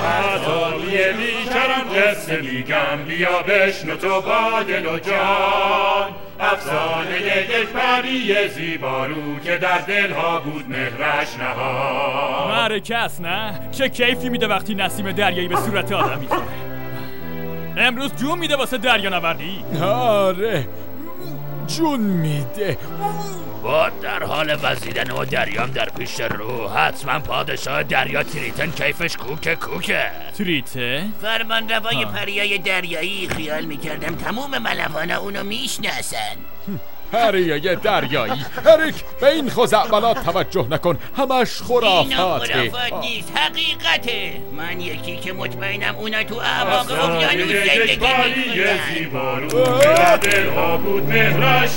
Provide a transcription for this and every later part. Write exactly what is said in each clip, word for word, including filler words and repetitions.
عطاریه بیکرم قصه میگم بیا بشنو تو با دل و جان افسانه یک پری زیبارو که در دلها بود مهرش نهان. معرکه است نه؟ چه کیفی میده وقتی نسیم دریایی به صورت آدم میخوره. امروز جون میده واسه دریا نوردی؟ آره جون میده. باد در حال وزیدن و دریام در پیش رو. حتما پادشاه دریا تریتن کیفش کوکه کوکه. تریتن؟ فرمان روای پریای دریایی. خیال میکردم تموم ملوانا اونو میشناسن. پریای دریایی. اریک به این خزعبلات توجه نکن، همش خرافاته. اینا خرافات نیست، حقیقته. من یکی که مطمئنم اونا تو اعماق اقیانوس زندگی میکنن. در دلها بود مهرش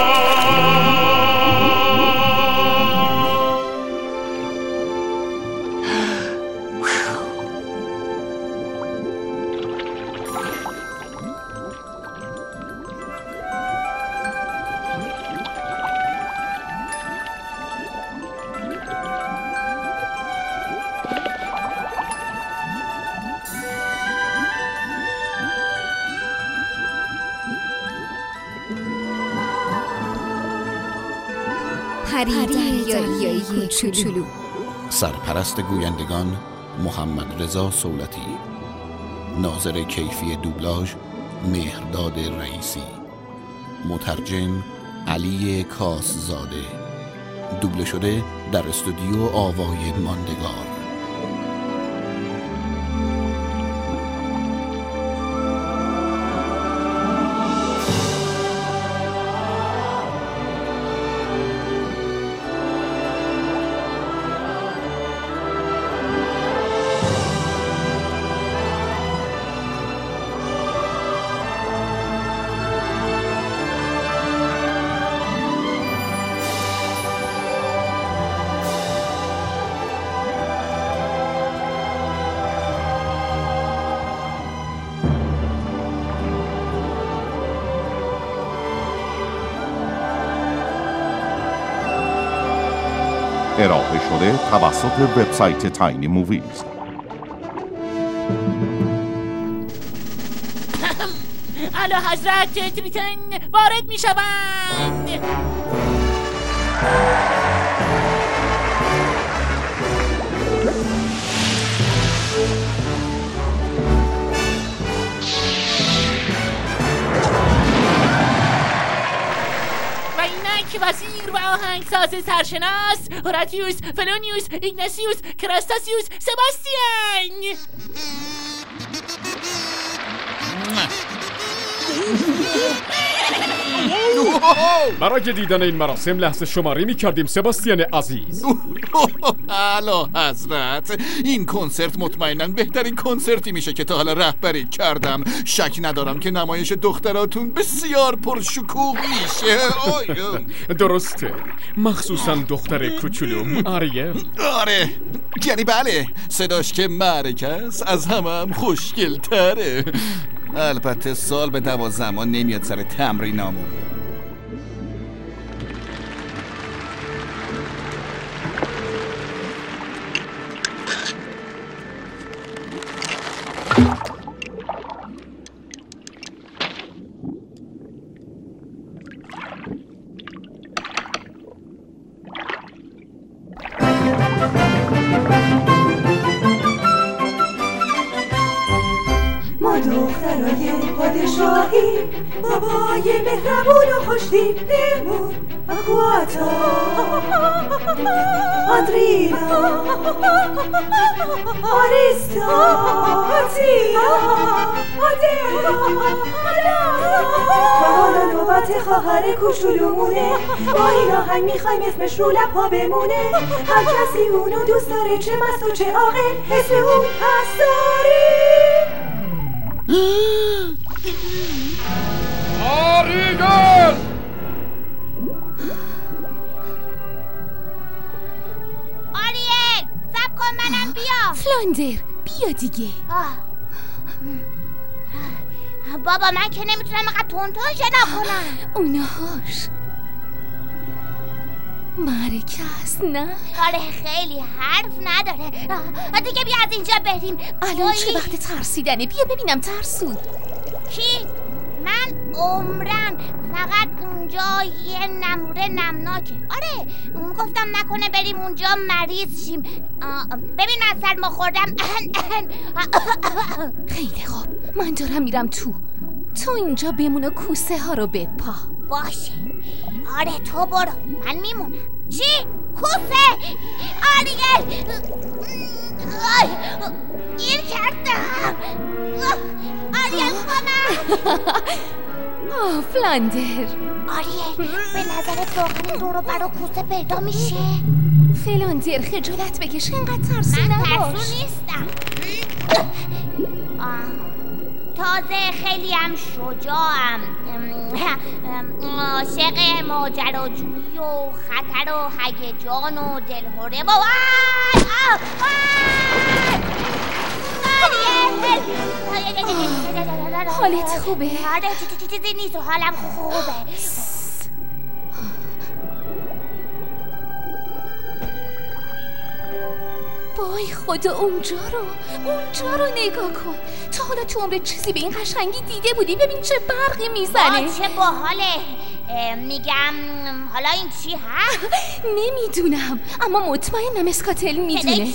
نهان. پری دریایی کوچولو. سرپرست گویندگان محمد رضا صولتی. ناظر کیفی دوبلاژ مهرداد رئیسی. مترجم علی کاسزاده. دوبله شده در استودیو آوای ماندگار. ارائه شده توسط وبسایت تاینی موویز. اعلی حضرت تریتن وارد می شوند. وزیر و آهنگساز سرشناس هوراتیوس فلونیوس ایگناسیوس کراستاسیوس سباستیان. برای دیدن این مراسم لحظه شماری می کردیم سباستیان عزیز. اعلی حضرت این کنسرت مطمئناً بهترین کنسرتی میشه که تا حالا رهبری کردم. شک ندارم که نمایش دختراتون بسیار پرشکوه میشه. درسته، مخصوصاً دختر کوچولوم آریه. آره یعنی بله، صداش که معرکه است از همه هم خوشگل تره. البته سال به دوازدهم نمیاد سر تمرینامون. ما دخترای پادشاهی، بابای مهربون و خوش‌دیدمون، آکواتا، آدرینا، آریستا، آتیا، آدل، حالا نوبت خواهر کوچولومونه. با این آهنگ میخوایم اسمش رو لب‌ها بمونه. هر کسی اونو دوست داره، چه مست و چه عاقل، اسم اون هست داریم. آریگل آریل سب کن منم بیا. فلاندر بیا دیگه. بابا من که نمیتونم اینقدر تون تون شنا کنم. اونهاش معرکه است نه؟ آره خیلی حرف نداره. دیگه بیا از اینجا بریم. الان چه وقت ترسیدنه؟ بیا ببینم ترسود. کی؟ من عمرن فقط اونجا یه نموره نمناکه. آره گفتم نکنه بریم اونجا مریض شیم. ببین من سرما خوردم. خیلی خوب من دارم میرم تو. تو اینجا بمون و کوسه ها رو بپا. باشه آره تو برو من میمونم. چی؟ کوسه؟ آریل گیر کردم. آریل کمک. آه فلاندر. آریل به نظرت واقعا رو رو برا کوسه پیدا میشه؟ فلاندر خجالت بکش اینقدر ترسو نباش. من ترسو نیستم. آه تازه خیلی هم شجاعم. عاشق ماجراجویی و خطر و هیجان و دلهوره و حالت خوبه؟ آره چیزی نیست و حالم خوبه. وای خدا اونجا رو اونجا رو نگاه کن. تا حالا تو عمرت چیزی به این قشنگی دیده بودی؟ ببین چه برقی میزنه. چه باحاله. میگم حالا این چی هست؟ نمیدونم اما مطمئنم اسکاتل میدونه.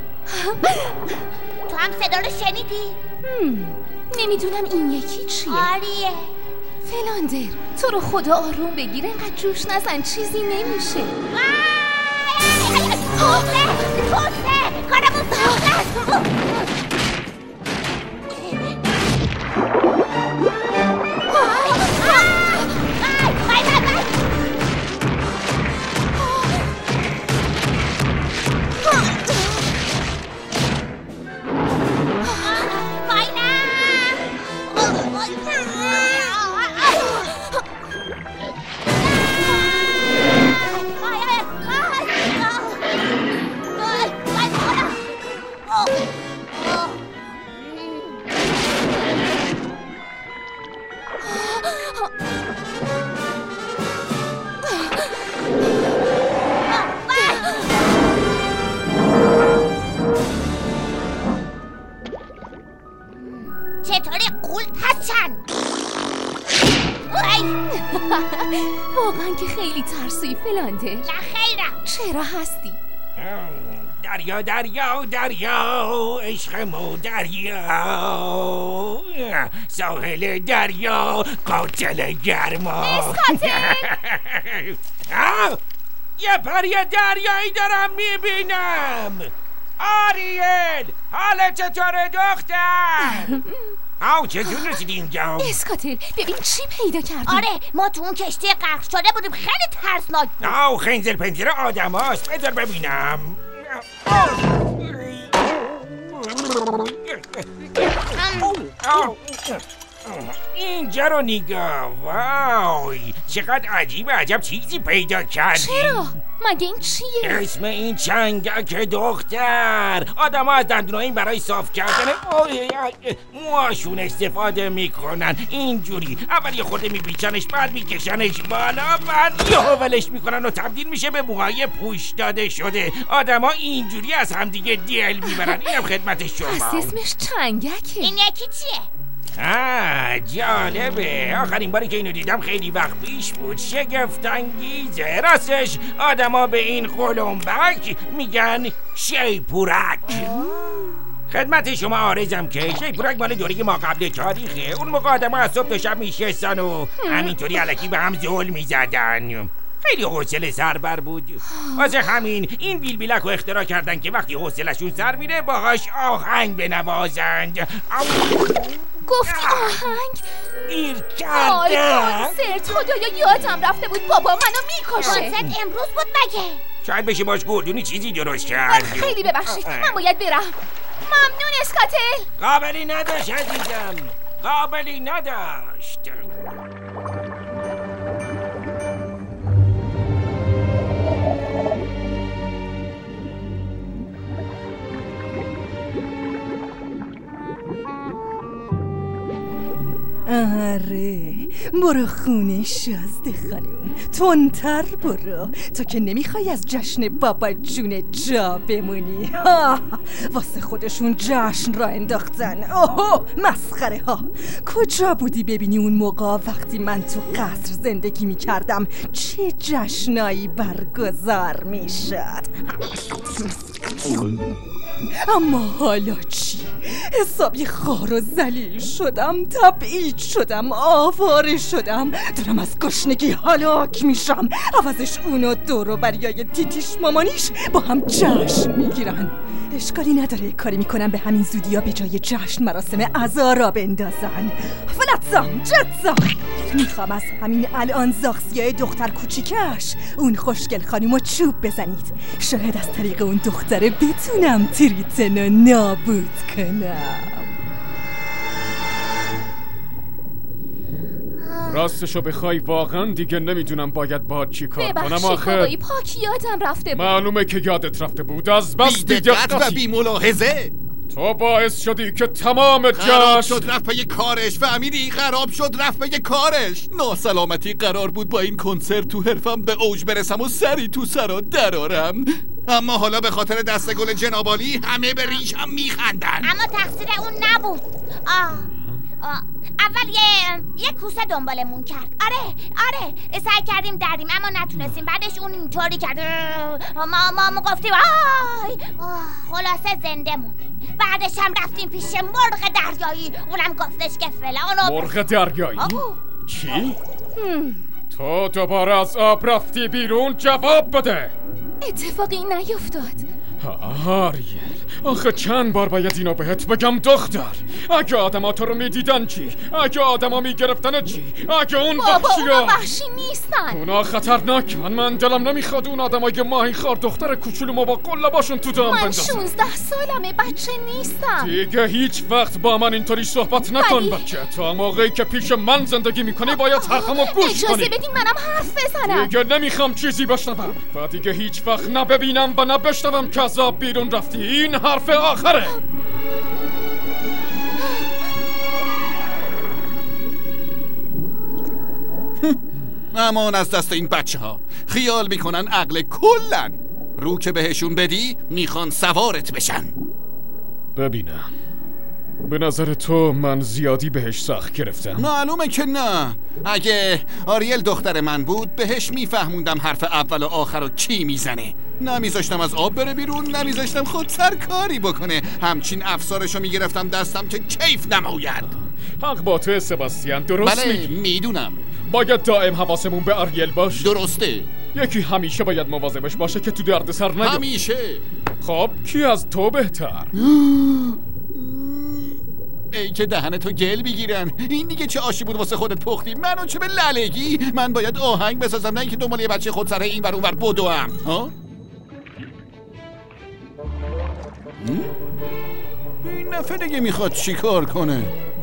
تو هم صدا رو شنیدی؟ نمیدونم این یکی چیه. آریه فلاندر تو رو خدا آروم بگیر، اینقدر جوش نزن چیزی نمیشه. کوسه کوسه کارمون ساخته. چطوری قول هستن؟ واقعا که خیلی ترسوی فلاندر. نه خیرم. چرا هستی؟ دریا دریا دریا عشقمو دریا ساحل دریا قاتل گرما. اسکاتل یه پری دریایی دارم میبینم. آریل حالت چطوره دختر؟ آو چطور رسیدی اینجا؟ اسکاتل ببین چی پیدا کردیم. آره ما تو اون کشتی غرق شده بودیم، خیلی ترسناک بود. آو خنزل پنجره آدم هاست. بذار ببینم. اینجا رو نگاه. وای چقدر عجیب عجب چیزی پیدا کردی. چرا؟ مگه این چیه؟ اسم این چنگک دختر. آدم ها از دندونای این برای صاف کردن موهاشون استفاده میکنن. اینجوری اول یه خورده میبیچنش، بعد میکشنش بالا، بعد یه ولش میکنن و تبدیل میشه به موهای پوش داده شده. آدم ها اینجوری از همدیگه دل میبرن. اینم خدمت شما. پس اسمش چنگکه. این یکی چیه؟ آه جالبه. آخرین باری که اینو دیدم خیلی وقت پیش بود. شگفت انگیزه. راستش آدما به این قلمبک میگن شیپورک. خدمت شما عارضم که شیپورک مال دوره ما قبل تاریخه. اون موقع آدما از صبح تا شب میشستن و همینطوری الکی به هم ظلم میزدن. خیلی حوصله سربر بود. واسه همین این بیلبیلک رو اختراع کردن که وقتی حوصله‌شون سر میره باهاش آهنگ بنوازند. گفتی آهنگ؟ گیر کردم. آی کنسرت خدایا یادم رفته بود بابا منو میکشه. کنسرت امروز بود مگه؟ شاید بشه باش گردونی چیزی درست کرد. خیلی ببخشید من باید برم. ممنون اسکاتل. قابلی نداشت عزیزم، قابلی نداشت. آره برو خونه شازده خانم، تندتر برو، تو که نمیخوای از جشن بابا جون جا بمونی. واسه خودشون جشن را انداختن. اوه مسخره ها. کجا بودی ببینی اون موقع وقتی من تو قصر زندگی میکردم چه جشنایی برگزار میشد؟ اما حالا چی؟ حسابی خار و ذلیل شدم، تبعید شدم، آواره شدم، دارم از گشنگی هلاک میشم. عوضش اونو دور و بریای تیتیش مامانیش با هم جشن میگیرن. اشکالی نداره کاری میکنن به همین زودیا به جای جشن مراسم عزا را بندازن. فلتزام جتزام میخوام از همین الان زاغسیای دختر کوچیکش اون خوشگل خانومو چوب بزنید. شاید از طریق اون دختره بتونم تریتنو نابود کنم. راستشو بخوای واقعا دیگه نمیدونم باید با چی کار کنم. ببخشید بابایی پاک یادم رفته بود. معلومه که یادت رفته بود. از بس بی‌دقت و بی ملاحظه تو باعث شدی که تمام جشن خراب شد رفت پی کارش. فهمیدی؟ خراب شد رفت پی کارش. ناسلامتی قرار بود با این کنسرت تو حرفم به اوج برسم و سری تو سرا درارم، اما حالا به خاطر دست گل جنابالی همه به ریشم میخندن. اما تقصیر اون نبود. آه آه. اول یه یه کوسه دنبالمون کرد. آره آره سعی کردیم دردیم اما نتونستیم. بعدش اون اینطوری کرد ما ما ما گفتیم آی خلاصه زنده موندیم. بعدش هم رفتیم پیش مرغ دریایی، اونم گفتش که فلان. مرغ دریایی؟ چی؟ تو دوباره از آب رفتی بیرون؟ جواب بده. اتفاقی نیفتاد. آریل آخه چند بار باید اینو بهت بگم دختر؟ اگه آدما تو رو میدیدن چی؟ اگه آدما میگرفتن چی؟ اگه اون بابا وحشی اونا وحشی نیستن، اونا خطرناکن. من دلم نمیخواد اون آدمای ماهی خار دختر کوچولو ما با قلباشون تو دام بندازن. من شونزده سالمه، بچه نیستم. دیگه هیچ وقت با من اینطوری صحبت نکن بچه. تا موقعی که پیش من زندگی میکنی باید حرفمو گوش کنی. اجازه بدین منم حرف بزنم. دیگه نمیخوام چیزی بشنوم و دیگه هیچ وقت نببینم و نبشنوم که از آب بیرون رفتی. این حرف آخره. امان از دست این بچه ها. خیال میکنن عقل کلن. رو که بهشون بدی میخوان سوارت بشن. ببینم به نظر تو من زیادی بهش سخت گرفتم؟ معلومه که نه. اگه آریل دختر من بود بهش میفهموندم حرف اول و آخر رو کی میزنه. نمیذاشتم از آب بره بیرون، نمیذاشتم خود سرکاری بکنه. همچین افسارشو میگرفتم دستم که کیف نماید. حق با تو سباستیان، درست بله میگی. میدونم. باید دائم حواسمون به آریل باش. درسته. یکی همیشه باید مواظبش باشه که تو درد سر نیفته. همیشه. خب کی از تو بهتر؟ ای که دهنتو گل بگیرن. این دیگه چه آشی بود واسه خودت پختی؟ منو چه به لالگی؟ من باید آهنگ بسازم نه اینکه دنبال یه بچه خود سره این ور اون ور بدوم. ها؟ این نفر دیگه میخواد چی کار کنه؟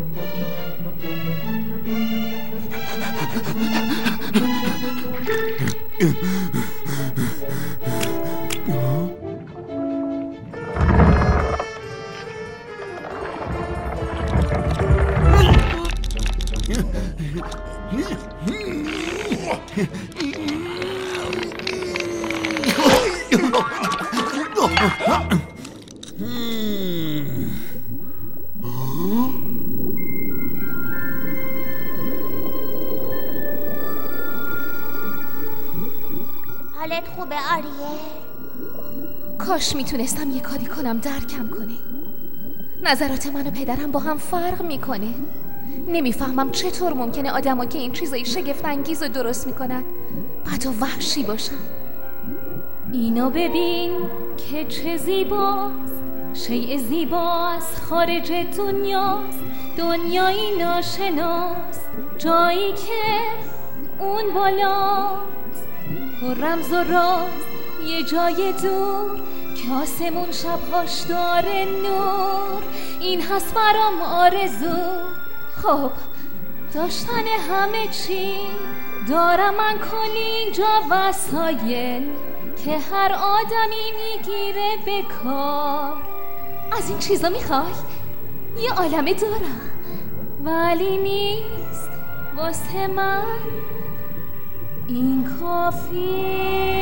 حالت خوبه آریل؟ کاش میتونستم یه کاری کنم درکم کنه. نظرات من و پدرم با هم فرق میکنه. نمیفهمم چطور ممکنه آدما که این چیزای شگفت انگیز رو درست میکنن بد و وحشی باشن. اینو ببین که چه زیباست، شیء زیبا از خارج دنیاست. دنیایی ناشناس، جایی که اون بالاست، و رمز و راز یه جای دور که آسمون شبهاش داره نور. این هست برام آرزو، خب داشتن همه چی. دارم من کلی اینجا وسایل که هر آدمی میگیره به کار. از این چیزا میخوای؟ یه عالمه دارم. ولی نیست واسه من این کافی.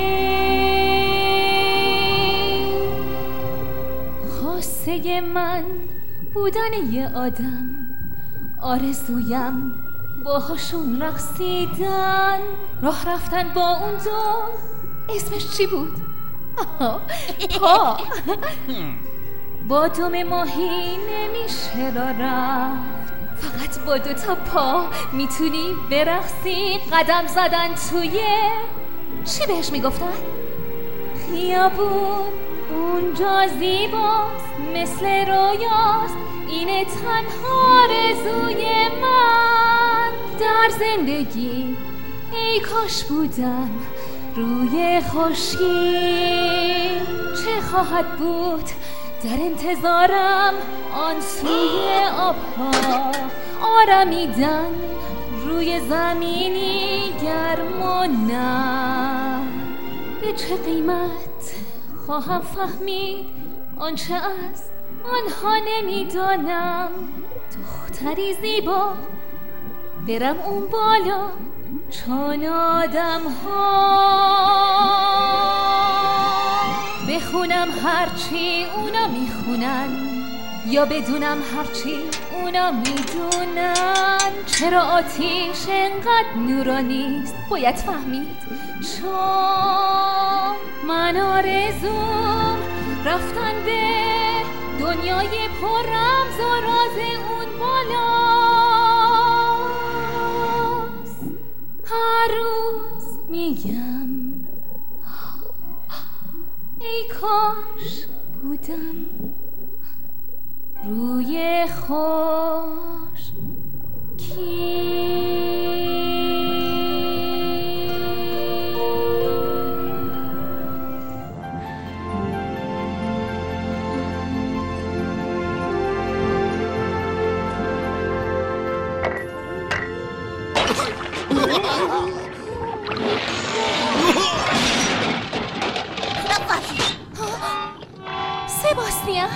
خواسته من بودن یه آدم، آرزویم باهاشون رقصیدن، راه رفتن با اون دو. اسمش چی بود؟ پا. با دم ماهی نمیشه را رفت، فقط با دو تا پا میتونی برقصی. قدم زدن توی چی بهش میگفتن؟ خیابون. اونجا زیباست مثل رویاست، اینه تنها آرزوی من در زندگی. ای کاش بودم روی خشکی، چه خواهد بود در انتظارم آن سوی آبها. آرمیدن روی زمینی گرم و نرم، به چه قیمت خواهم فهمید آنچه از آنها نمیدانم. دختری زیبا برم اون بالا چون آدم ها، بخونم هرچی اونا میخونن یا بدونم هرچی اونا میدونن. چرا آتیش انقدر نورانیست باید فهمید، چون من آرزوم رفتن به دنیای پر رمز و راز اون بالاست. هر روز میگم ای کاش بودم روی خشکی. سباستیان،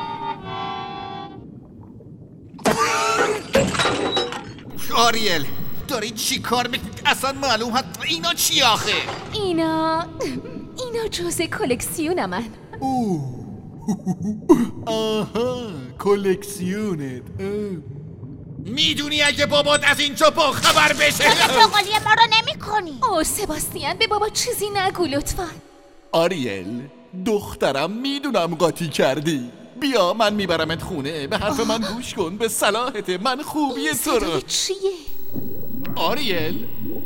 آریل داری چی کار میکنی؟ اصلا معلوم هست اینا چی آخه؟ اینا اینا جزء کلکسیون من. اوه آها کلکسیونت. میدونی اگه بابات از اینجا با خبر بشه چقالی ما رو نمی کنی. اوه سباستیان به بابا چیزی نگو لطفا. آریل دخترم میدونم قاطی کردی، بیا من میبرمت خونه، به حرف من گوش کن، به صلاحت، من خوبی تو رو. چیه؟ آریل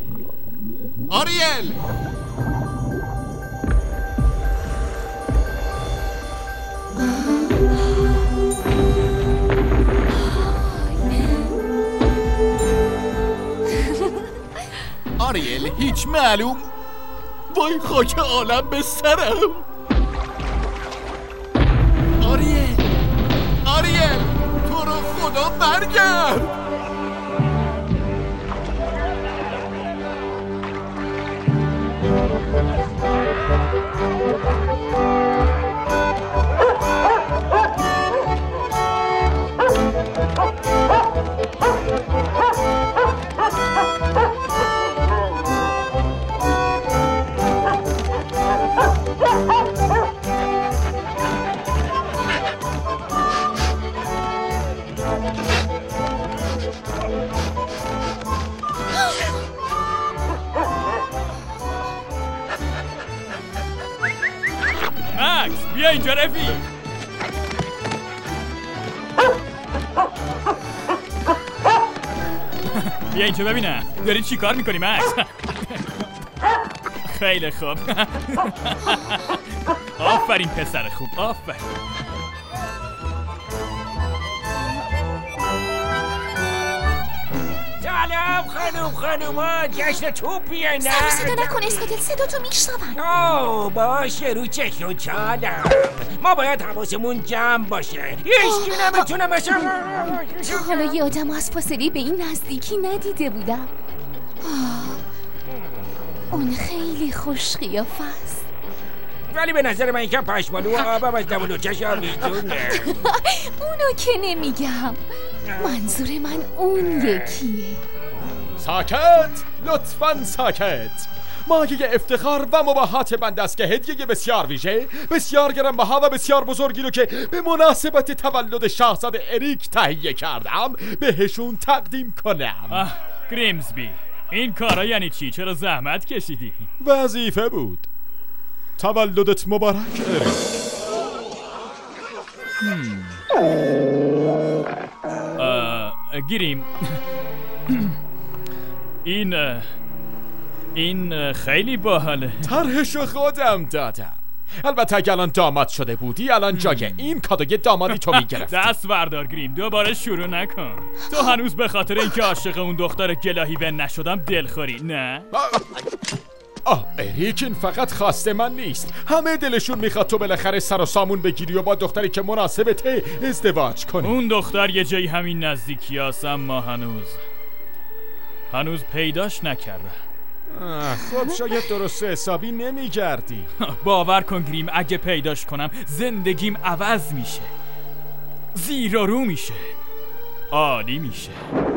آریل آریل هیچ معلوم. وای خاک عالم به سرم. آریل آریل تو رو خدا برگرد. مکس بیا اینجا رفیق. بیا اینجا ببینم داری چی کار میکنی مکس. خیلی خوب. آفرین پسر خوب، آفرین. سلام خانوم خانوما، جشن توپیه نه؟ سر صدا نکن اسکاتل، صدا تو میشنون. اوه باشه رو چشم و چالم، ما باید حواسمون جمع باشه. هیچکی نمیتونه مثلا تا حالا یه آدم از فاصله به این نزدیکی ندیده بودم. اون خیلی خوش قیافه است، ولی به نظر من یکم پشمالو و آبم از دمون و چشم میدونه. اونو که نمیگم، منظور من اون یکیه. ساکت، لطفاً ساکت. مایه افتخار و مباهات بنده است که هدیه بسیار ویژه، بسیار گرانبها و بسیار بزرگی رو که به مناسبت تولد شاهزاده اریک تهیه کردم بهشون تقدیم کنم. آه گریمزبی، این کارا یعنی چی؟ چرا زحمت کشیدی؟ وظیفه بود. تولدت مبارک اریک. گریم، این این خیلی باحاله. طرحشو خودم دادم. البته اگه الان داماد شده بودی الان جای این کادوی دامادی تو میگرفتی. دست بردار گریم، دوباره شروع نکن. تو هنوز به خاطر اینکه عاشق اون دختر گلاهی ون نشدم دلخوری، نه؟ آه اریک، این فقط خواسته من نیست. همه دلشون میخواد تو بالاخره سر و سامون بگیری و با دختری که مناسبته ازدواج کنی. اون دختر یه جایی همین نزدیکی هست، اما هنوز هنوز پیداش نکردم. خب شاید درست حسابی نمیگردی. باور کن گریم، اگه پیداش کنم زندگیم عوض میشه، زیر و رو میشه، عالی میشه.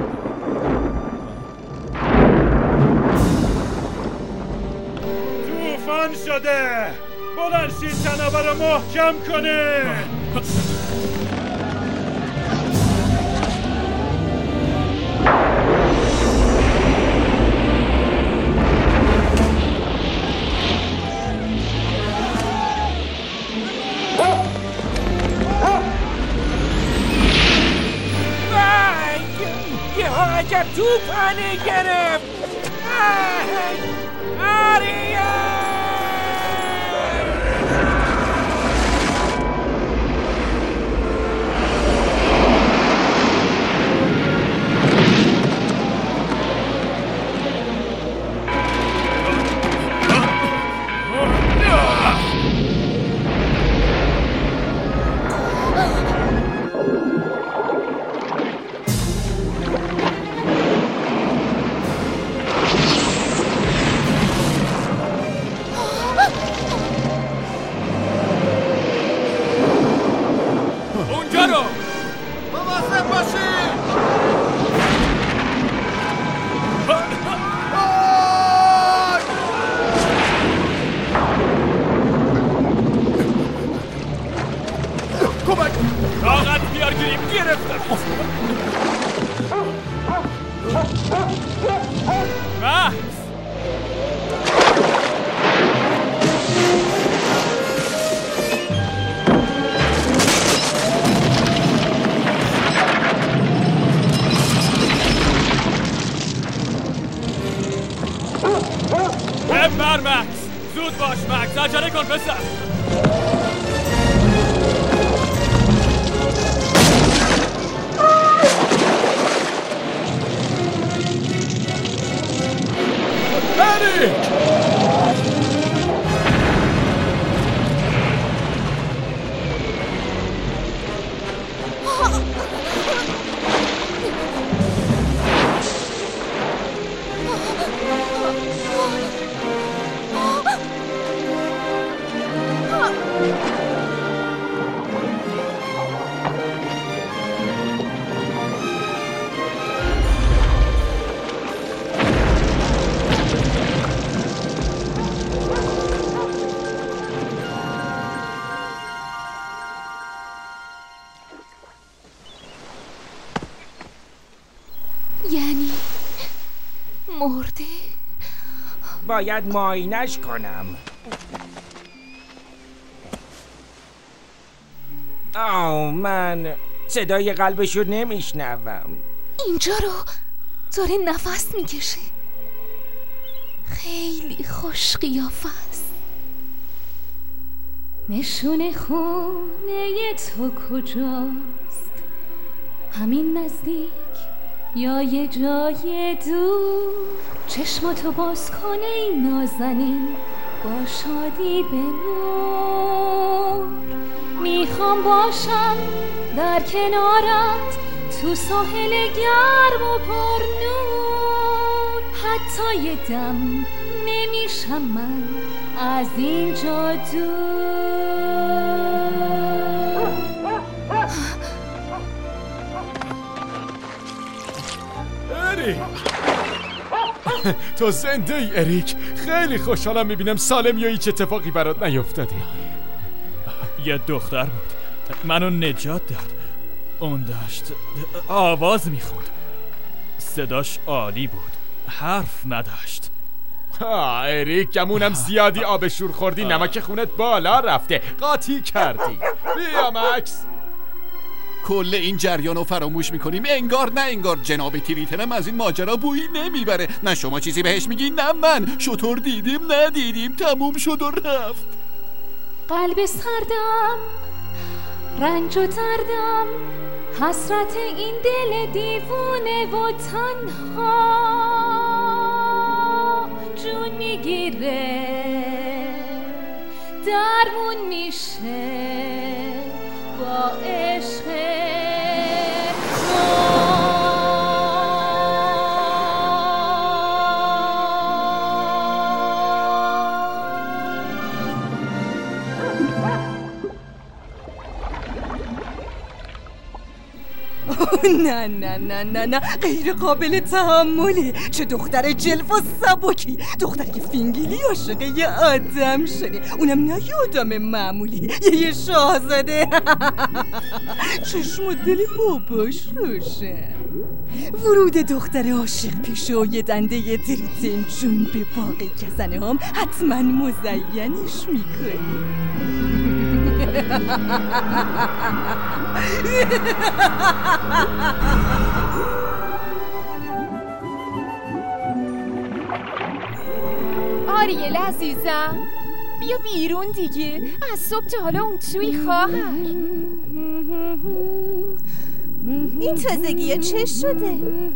طوفان شده، بلند شید تنابه رو محکم کنه. عجب توپانی گرفت. آریل ببر مکس، زود باش مکس، عجله کن پسر. اریک! یعنی مرده؟ باید معاینش کنم. آه من صدای قلبشو نمیشنوم. اینجا رو داره نفس میکشه، خیلی خوش قیافه است. نشون خونه تو کجاست؟ همین نزدیک یا یه جای دور؟ چشماتو باز کنه این نازنین با شادی به نور. میخوام باشم در کنارت تو ساحل گرم و پر نور. حتی یه دم نمیشم من از اینجا دور. اریک تو زنده ای اریک. خیلی خوشحالم میبینم سالم یا هیچ اتفاقی برات نیفتاده. یه دختر بود منو نجات داد. اون داشت آواز میخوند. صداش عالی بود، حرف نداشت. ها اریک گمونم زیادی آب شور خوردی، نمک خونت بالا رفته، قاطی کردی. بیا مکس. کل این جریان رو فراموش میکنیم انگار نه انگار. جناب تریتنم از این ماجرا بویی نمیبره. نه شما چیزی بهش میگی نه من. شطور دیدیم ندیدیم، تموم شد و رفت. قلب سردم، رنج و دردم، حسرت این دل دیوونه و تنها جون میگیره، درمون میشه با عشق نه نه نه نه نه غیر قابل تحمله. چه دختر جلف و سبکی، دختری که فینگلی عاشق یه آدم شده، اونم نه یه آدم معمولی، یه یه شاهزاده. چشم و دل باباش روشن. ورود دختر عاشق پیش و یه دنده تریتن جون به باقی کسنه هم حتما مزینش میکنی. آریل عزیزم بیا بیرون دیگه، از صبح تا حالا اون توی خواهر. این تازگیه چه شده؟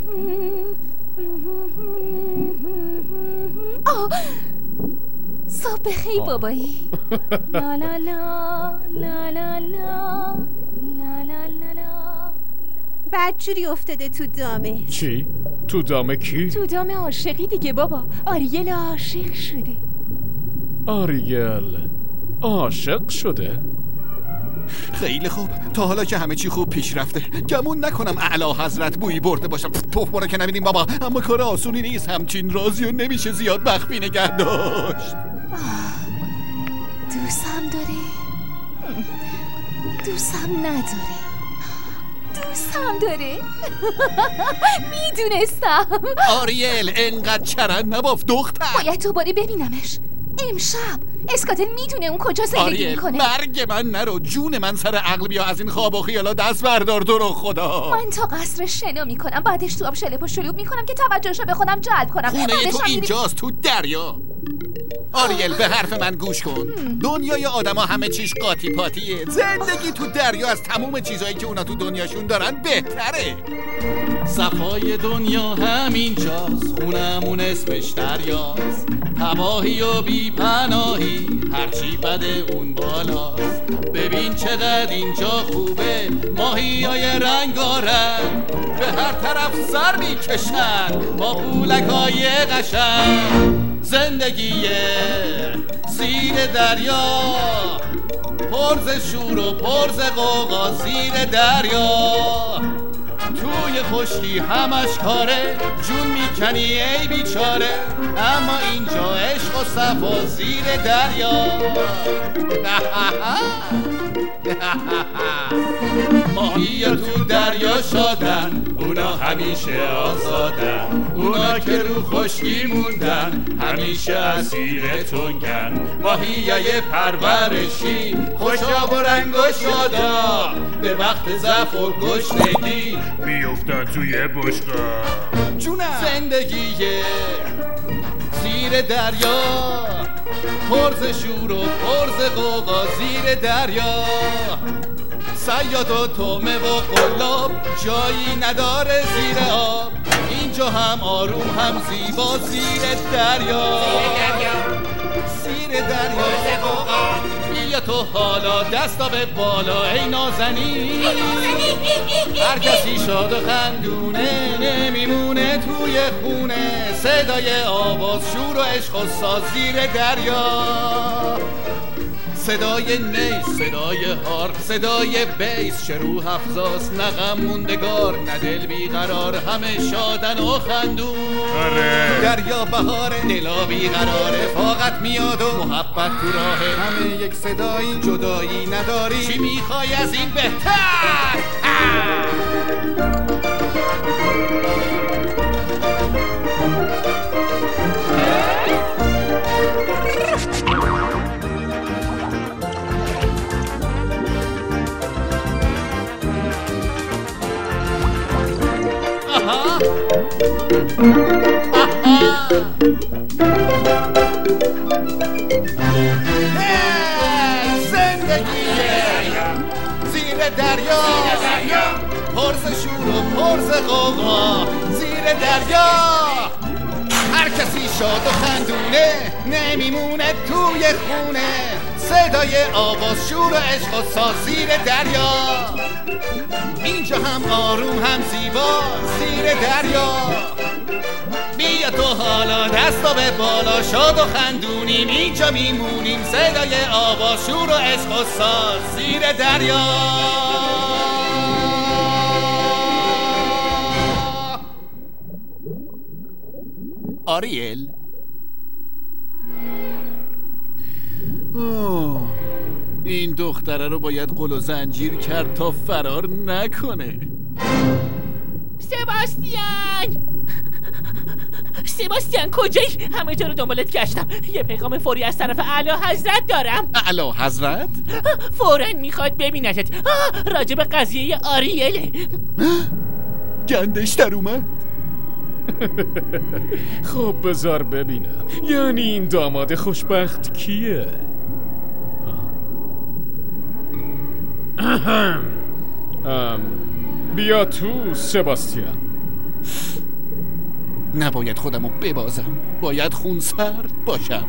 آه صبح بخیر بابایی. لا لا لا لا لا لا لا لا لا. بدجوری افتاده تو دامه. چی؟ تو دامه کی؟ تو دامه عاشقی دیگه بابا. آریل عاشق شده. آریل عاشق شده؟ خیلی خوب، تا حالا که همه چی خوب پیش رفته. گمون نکنم اعلی حضرت بویی برده باشم. توف برو که نبینیم بابا. اما کار آسونی نیست، همچین رازی و نمیشه زیاد مخفی نگه داشت. دوستم داره، دوستم نداره، دوستم داره. میدونستم. آریل انقدر چرند نباف دختر. باید دوباره ببینمش امشب. اسکاتل میدونه اون کجا زندگی میکنه. مرگ من نرو، جون من سر عقل بیا. از این خواب و خیالا دست بردار تو رو خدا. من تا قصر شنا میکنم، بعدش تو آب شلپ و شلوب میکنم که توجهشو به خودم جلب کنم. خونه تو اینجاست تو دریا. آریل به حرف من گوش کن. دنیای آدما همه چیش قاطی پاتیه. زندگی تو دریا از تموم چیزایی که اونا تو دنیاشون دارن بهتره. صفای دنیا همینجاست، خونمون اسمش دریاست. تباهی و بی پناهی هرچی بده اون بالاست. ببین چقدر اینجا خوبه، ماهیای رنگارنگ به هر طرف سر میکشن با پولکای قشنگ. زندگیه زیر دریا، پرز شور و پرز قوقا زیر دریا. توی خشکی همش کاره، جون میکنی ای بیچاره. اما اینجا عشق و صفا زیر دریا. ماهی تو دریا شادن، اونا همیشه آزادن. اونا که رو خشکی موندن همیشه اسیر تنگن. ماهیای پرورشی خوشاب و رنگ و شادا، به وقت ضعف و گشنگی میافتن توی بشقا. جونم زندگیه زیر دریا، پرز شور و پرز قوقا زیر دریا. صیاد و تومه و قلاب جایی نداره زیر آب. اینجا هم آروم هم زیبا زیر دریا. زیر دریا بیا تو حالا دستا به بالا ای نازنین. هر کسی شاد و خندونه نمیمونه توی خونه. صدای آواز شور و عشق و ساز زیر دریا. صدای نی، صدای هارپ، صدای بیس، شروع افزاس، نغم موندگار، ندل بیقرار، همه شادن و خندون. آره دریا بهاره، دلا بیقراره، فاقت میاد و محبت تو راهه، همه یک صدایی، جدایی نداری، چی میخوای از این بهتر؟ آها زندگیه زیر دریا، پرس شور و پرس غوغا، زیر دریا هر کسی شاد و خندونه، نمیمونه توی خونه، صدای آواز، شور و عشق و ساز، زیر دریا اینجا هم آروم هم زیبا، زیر دریا بیا تو حالا دستا به بالا، شاد و خندونیم اینجا میمونیم، صدای آواز، شور و عشق و ساز، زیر دریا. آریل اوه. این دختره رو باید قل و زنجیر کرد تا فرار نکنه. سباستیان سباستیان کجایی؟ همه جا رو دنبالت گشتم. یه پیغام فوری از طرف اعلی حضرت دارم. اعلی حضرت؟ فوراً میخواد ببینتت. راجب قضیه آریله. گندش در اومد. خب بذار ببینم، یعنی این داماد خوشبخت کیه؟ ام بیا تو سباستیان. نباید خودمو ببازم، باید خونسرد باشم.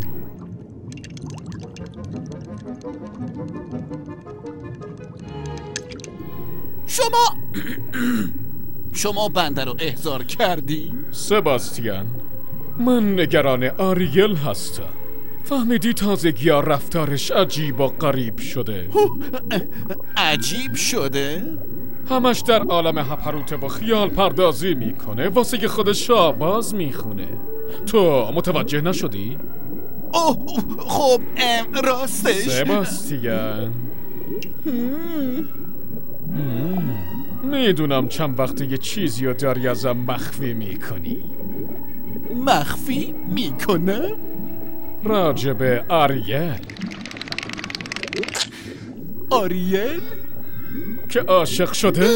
شما شما بنده رو احضار کردی؟ سباستیان، من نگران آریل هستم. فهمیدی تازگی ها رفتارش عجیب و غریب شده؟ عجیب شده؟ همش در عالم هپروته و خیال پردازی میکنه، واسه خودش شاهباز میخونه. تو متوجه نشدی؟ اوه خب راستش سباستیان، میدونم چند وقته یه چیزی رو داری ازم مخفی میکنی. مخفی میکنم؟ راجب آریل. آریل؟ که عاشق شده؟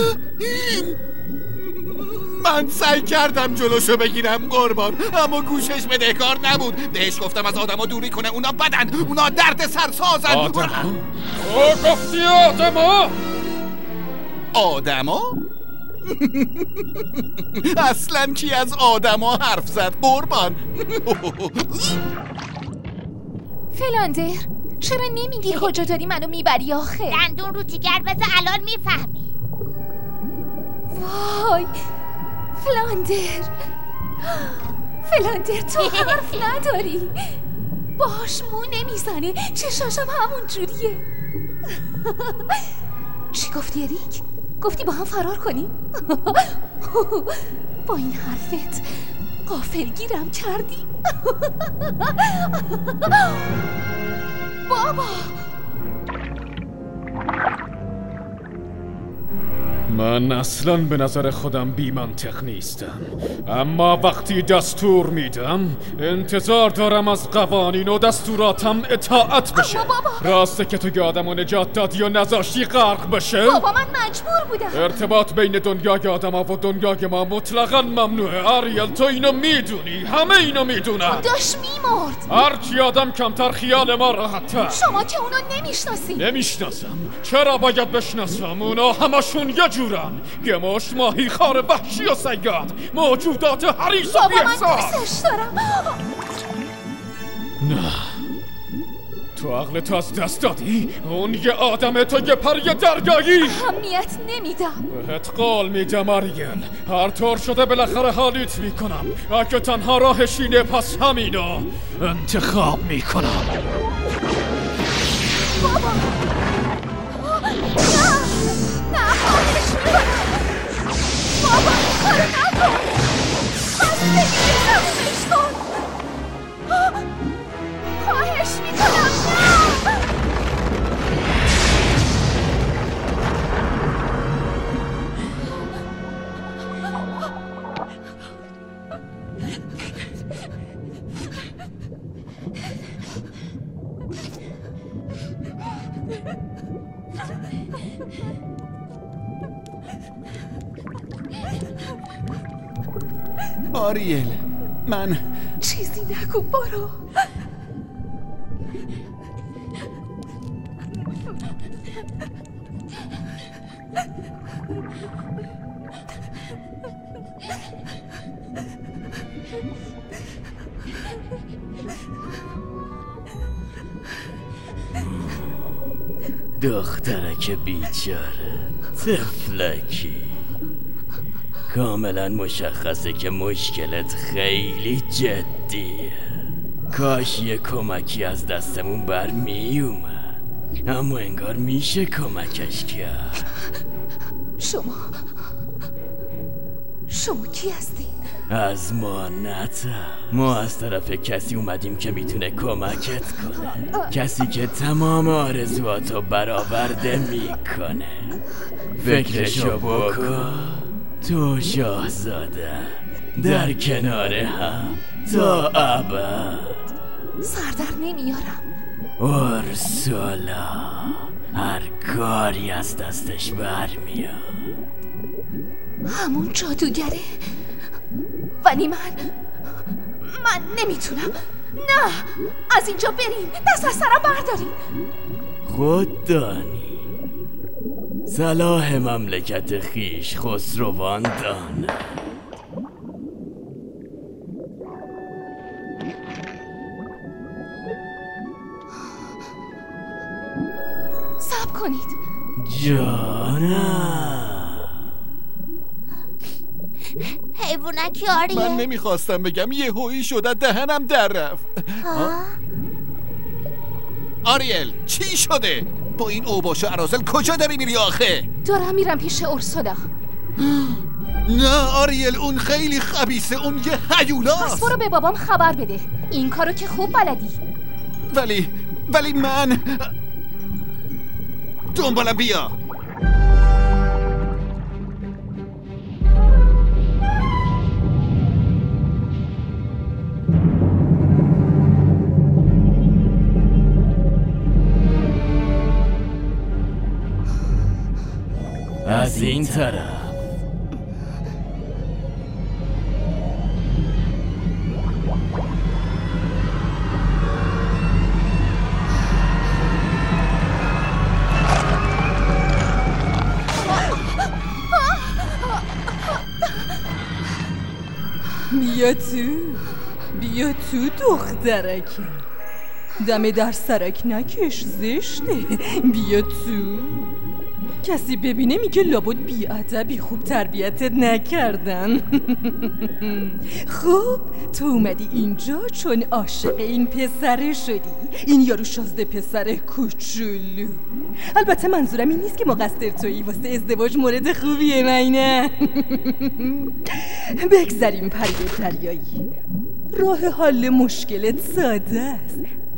من سعی کردم جلوشو بگیرم قربان، اما گوشش بدهکار نبود. بهش گفتم از آدما دوری کنه، اونا بدن، اونا درد سر سازن. آدما؟ تو گفتی آدما؟ آدما؟ اصلا کی از آدما حرف زد قربان؟ فلاندر، چرا نمیگی کجا داری منو میبری آخه؟ دندون رو جیگر بذار الان میفهمی. وای فلاندر، فلاندر تو حرف نداری. باش مو نمیزنه، چشاشم همون جوریه. چی گفتی اریک؟ گفتی با هم فرار کنیم؟ با این حرفت غافلگیرم کردی. بابا من اصلا به نظر خودم بی منطق نیستم، اما وقتی دستور میدم انتظار دارم از قوانین و دستوراتم اطاعت بشه. راسته که تو آدمو نجات دادی و نذاشتی غرق بشه؟ بابا من مجبور بودم. ارتباط بین دنیای آدما و دنیای ما مطلقا ممنوعه. آریل تو اینو میدونی، همه اینو میدونن. داشت میمرد. هرچی آدم کمتر خیال ما راحت‌تر. شما که اونو نمیشناسی. نمیشناسم. چرا باید بشناسم؟ اونا همشون یه جورن، یه مشت ماهی خار وحشی و صیاد، موجودات حریص و بی‌احساس. بابا من دوستش دارم. نه تو عقلت از دست دادی؟ اون یه آدمه، تو یه پری دریایی. اهمیت نمیدم. بهت قول میدم آریل، هر طور شده بالاخره حالیت میکنم. اگه تنها راهش اینه پس همینو انتخاب میکنم. آریل من چیزی نگو برو. دخترک بیچاره طفلکی، کاملا مشخصه که مشکلت خیلی جدیه. کاش یه کمکی از دستمون برمی اومد، اما انگار میشه کمکش کرد. شما شما کی هستی؟ از ما نتا، ما از طرف کسی اومدیم که میتونه کمکت کنه، کسی که تمام آرزواتو برآورده میکنه. فکرشو بکن، تو شاهزاده در کنار هم تا ابد. سردر نمیارم. اورسولا هر کاری از دستش برمیاد. همون جادوگره، ولی من من نمیتونم. نه، از اینجا بریم، دست از سرم برداریم. خود دانی صلاح مملکت خیش خسروان دانه. صبر کنید. جانم حیوانکی آریل. من نمیخواستم بگم، یه هویی شده دهنم در رفت. آریل چی شده؟ با این اوباش و ارازل کجا داری میری آخه؟ دارم میرم پیش اورسولا. نه آریل، اون خیلی خبیثه، اون یه هیولاست. پس برو به بابام خبر بده، این کارو که خوب بلدی. ولی ولی من دنبالم بیا. از این طرف. بیا تو، بیا تو دخترک، دم در سرک نکش، زشته. بیا تو. کسی ببینه میگه لابد بی‌ادبی، خوب تربیتت نکردن. خب تو اومدی اینجا چون عاشق این پسره شدی، این یارو شازده پسر کوچولو. البته منظورم این نیست که مقصر تویی، واسه ازدواج مورد خوبیه. من نه. بگذاریم پری دریایی، راه حل مشکلت ساده است.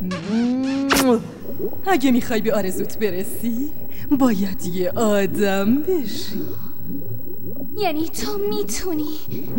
اگه میخوای به آرزوت برسی باید یه آدم بشی. یعنی تو میتونی؟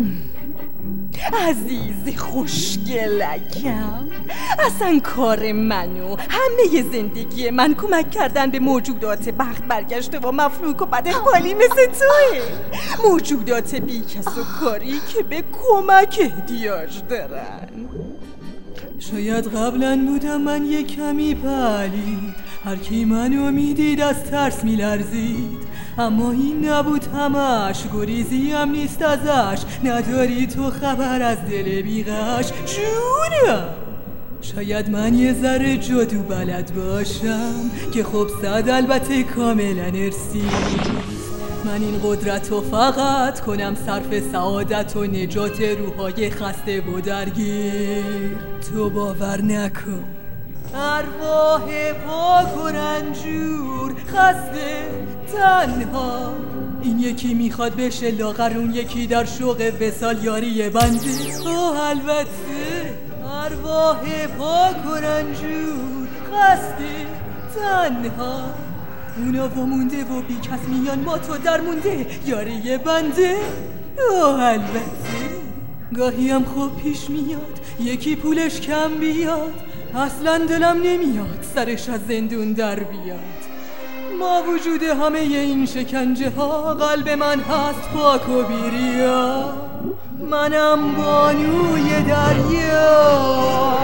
عزیز خوشگلکم، اصلا کار منو همه زندگی من کمک کردن به موجودات بخت برگشته و مفلوک و بد حالی مثل توه. موجودات بی کس و کاری که به کمک احتیاج دارن. شاید قبلا بودم من یه کمی پلید، هر کی منو میدید از ترس میلرزید، اما این نبود همش، گریزی هم نیست ازش، نداری تو خبر از دل بیغش. جونم شاید من یه ذره جادو بلد باشم که خب صد البته کاملا ارسی. من این قدرت رو فقط کنم صرف سعادت و نجات روحای خسته و درگیر. تو باور نکن ارواح پاک و رنجور، خسته تنها، این یکی میخواد بشه لاغر، اون یکی در شوق وصال یاری بنده. او البته ارواح پاک و رنجور، خسته تنها، اونا و مونده و بی کس میان، ما تو در مونده یاری بنده. او البته گاهی هم خوب پیش میاد یکی پولش کم بیاد، اصلا دلم نمیاد سرش از زندون در بیاد. ما وجود همه این شکنجه ها قلب من هست پاک و بیریا، منم بانوی دریا.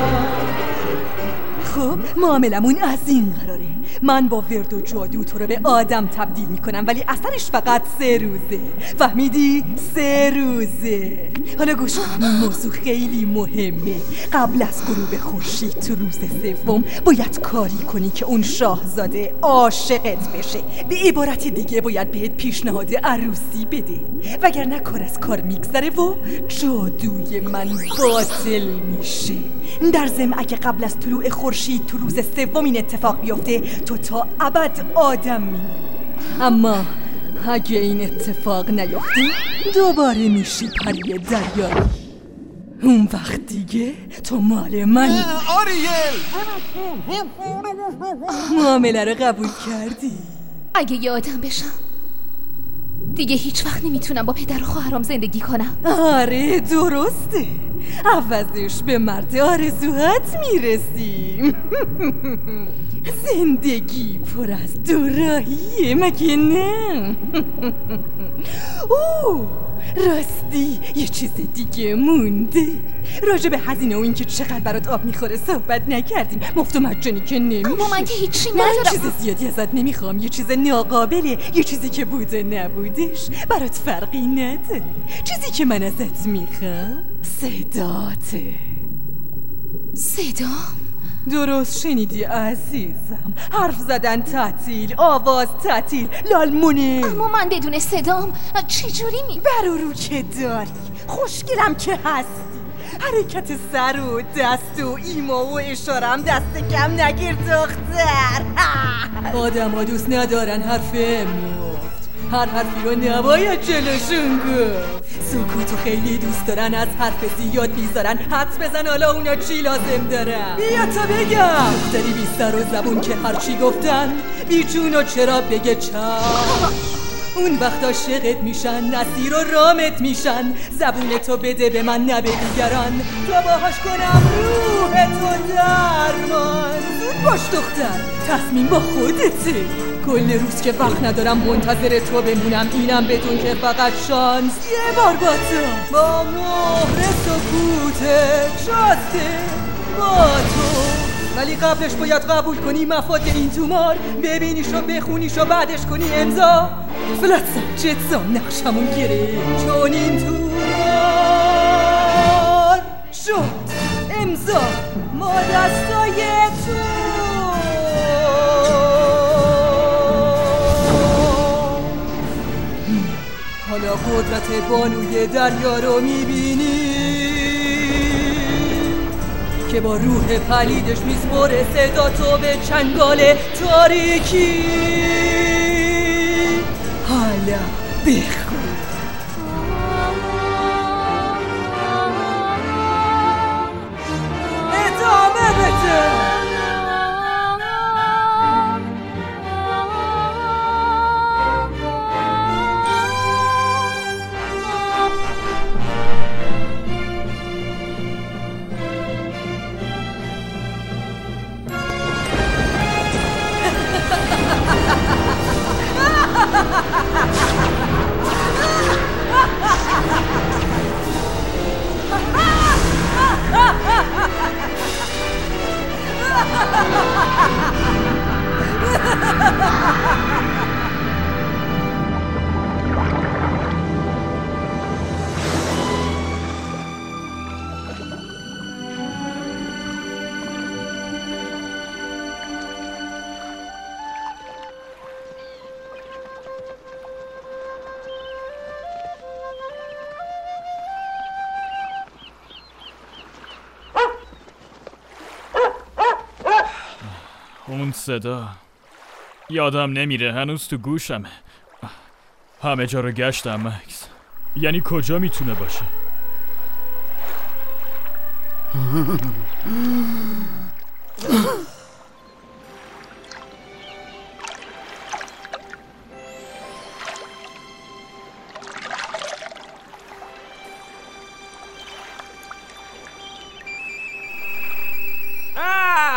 خب معاملمون از این قراره، من با ورد و جادو تو رو به آدم تبدیل میکنم، ولی اثرش فقط سه روزه. فهمیدی؟ سه روزه. حالا گوش کن، این موضوع خیلی مهمه. قبل از غروب خورشید تو روز سوم باید کاری کنی که اون شاهزاده عاشقت بشه. به عبارت دیگه باید بهت پیشنهاد عروسی بده، وگرنه کار از کار میگذره و جادوی من باطل میشه. در ضمن اگه قبل از طلوع خورشید تو روز سوم این اتفاق بیفته، تو تا ابد آدم میمونی. اما اگه این اتفاق نیفته، دوباره میشی پری دریایی. اون وقت دیگه تو مال منی. آریل، معامله رو قبول کردی؟ اگه یه آدم بشم دیگه هیچ وقت نمیتونم با پدر و خواهرام زندگی کنم. آره درسته، عوضش به مرد آرزوهات میرسی. زندگی پر از دوراهیه مگه نه؟ اوه راستی یه چیز دیگه مونده. راجع به هزینه و این که چقدر برات آب میخوره صحبت نکردیم. مفت و مجانی که نمیشه. اما من که هیچی من ندارم. چیز زیادی ازت نمیخوام. یه چیز ناقابله، یه چیزی که بوده نبودش برات فرقی نداره. چیزی که من ازت میخوام صداته. صدا؟ درست شنیدی عزیزم، حرف زدن تعطیل، آواز تعطیل، لالمونه. اما من بدون صدام چی جوری می؟ برو رو که داری، خوشگلم که هستی. حرکت سر و دست و ایما و اشارم دست کم نگیر دختر. آدم ها دوست ندارن حرف مفت، هر حرفی رو نباید جلوشون گفت. سکوتو خیلی دوست دارن، از حرف زیاد بیزارن. حدس بزن حالا اونا چی لازم دارن. بیا تا بگم، داری بی سر و زبون که هرچی گفتن بی جون و چرا بگه چشم. اون وقت عاشقت میشن، نصیر و رامت میشن. زبونتو بده به من نه به دیگران، تا باهاش کنم روح تو درمان. زود باش دختر، تصمیم با خودته. کل روز که وقت ندارم منتظر تو بمونم، اینم بدون که فقط شانس یه بار با تو، با مهر سکوته جاده با تو. ولی قبلش باید قبول کنی مفاد این تومار، ببینیش و بخونیش و بعدش کنی امضا. فلاتسا جتسا نقشمون گرفت، چون این تومار شد امضا ما دستای تو. حالا قدرت بانوی دریا رو میبینی که با روح پلیدش میسپره صدا تو به چنگال تاریکی. حالا بخون. ادامه بده. اون صدا یادم نمیره، هنوز تو گوشمه. همه جا رو گشتم مکس، یعنی کجا میتونه باشه؟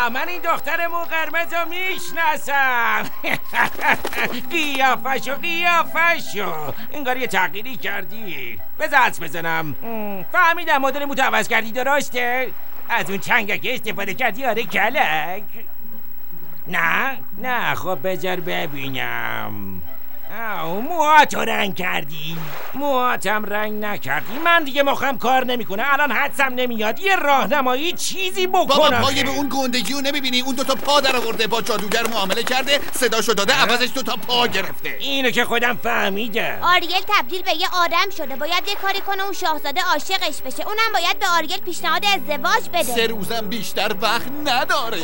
آه من این دختر مو قرمز رو میشناسم. قیافشو قیافشو انگار یه تغییری کردی. بذار حدس بزنم. فهمیدم مدل مو عوض کردی، درسته؟ از اون چنگک استفاده کردی؟ آره کلک. نه نه خب بذار ببینم. موهاتو رنگ کردی، موهاتم رنگ نکردی. من دیگه مخم کار نمیکنه، الان حدسم نمیاد یه راهنمایی چیزی بکنم. بابا پای به اون گندگیو نمیبینی؟ اون دوتا پا در آورده، با جادوگر معامله کرده، صداشو داده، عوضش دوتا پا گرفته. اینو که خودم فهمیدم. آریل تبدیل به یه آدم شده، باید یه کاری کنه اون شاهزاده عاشقش بشه. اونم باید به آریل پیشنهاد ازدواج بده. سه روزم بیشتر وقت نداره.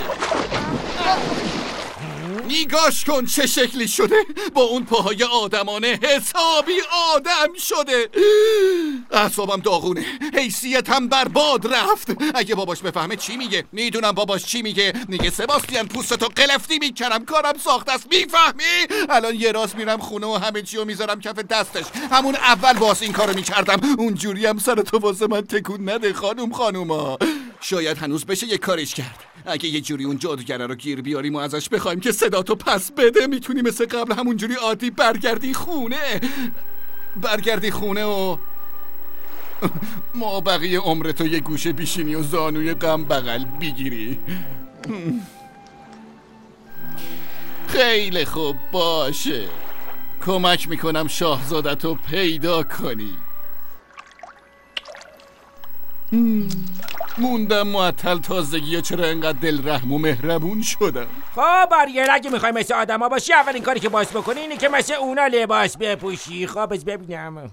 نیگاش کن چه شکلی شده، با اون پاهای آدمانه حسابی آدم شده. اعصابم داغونه، حیثیتم برباد رفت. اگه باباش بفهمه چی میگه؟ میدونم باباش چی میگه. میگه سباستیان پوستتو قلفتی میکنم، کارم ساخت است. میفهمی؟ الان یه راست میرم خونه و همه چی رو میذارم کف دستش. همون اول باس این کارو میکردم. اونجوری هم سرتو واسه من تکون نده خانوم خانوما. شاید هنوز بشه یه کاریش کرد. اگه یه جوری اون جادوگره رو گیر بیاریم و ازش بخوایم که صداتو پس بده، میتونی مثل قبل همونجوری عادی برگردی خونه. برگردی خونه و ما بقیه عمرتو یه گوشه بیشینی و زانوی غم بغل بگیری. خیلی خوب باشه، کمک میکنم شاهزادتو پیدا کنی. موندم معطل تازگی ها چرا انقدر دل رحم و مهربون شدم. خب آریل اگه میخوای مثل آدم ها باشی، اولین کاری که باید بکنی اینه که مثل اونا لباس بپوشی. خب از ببینم.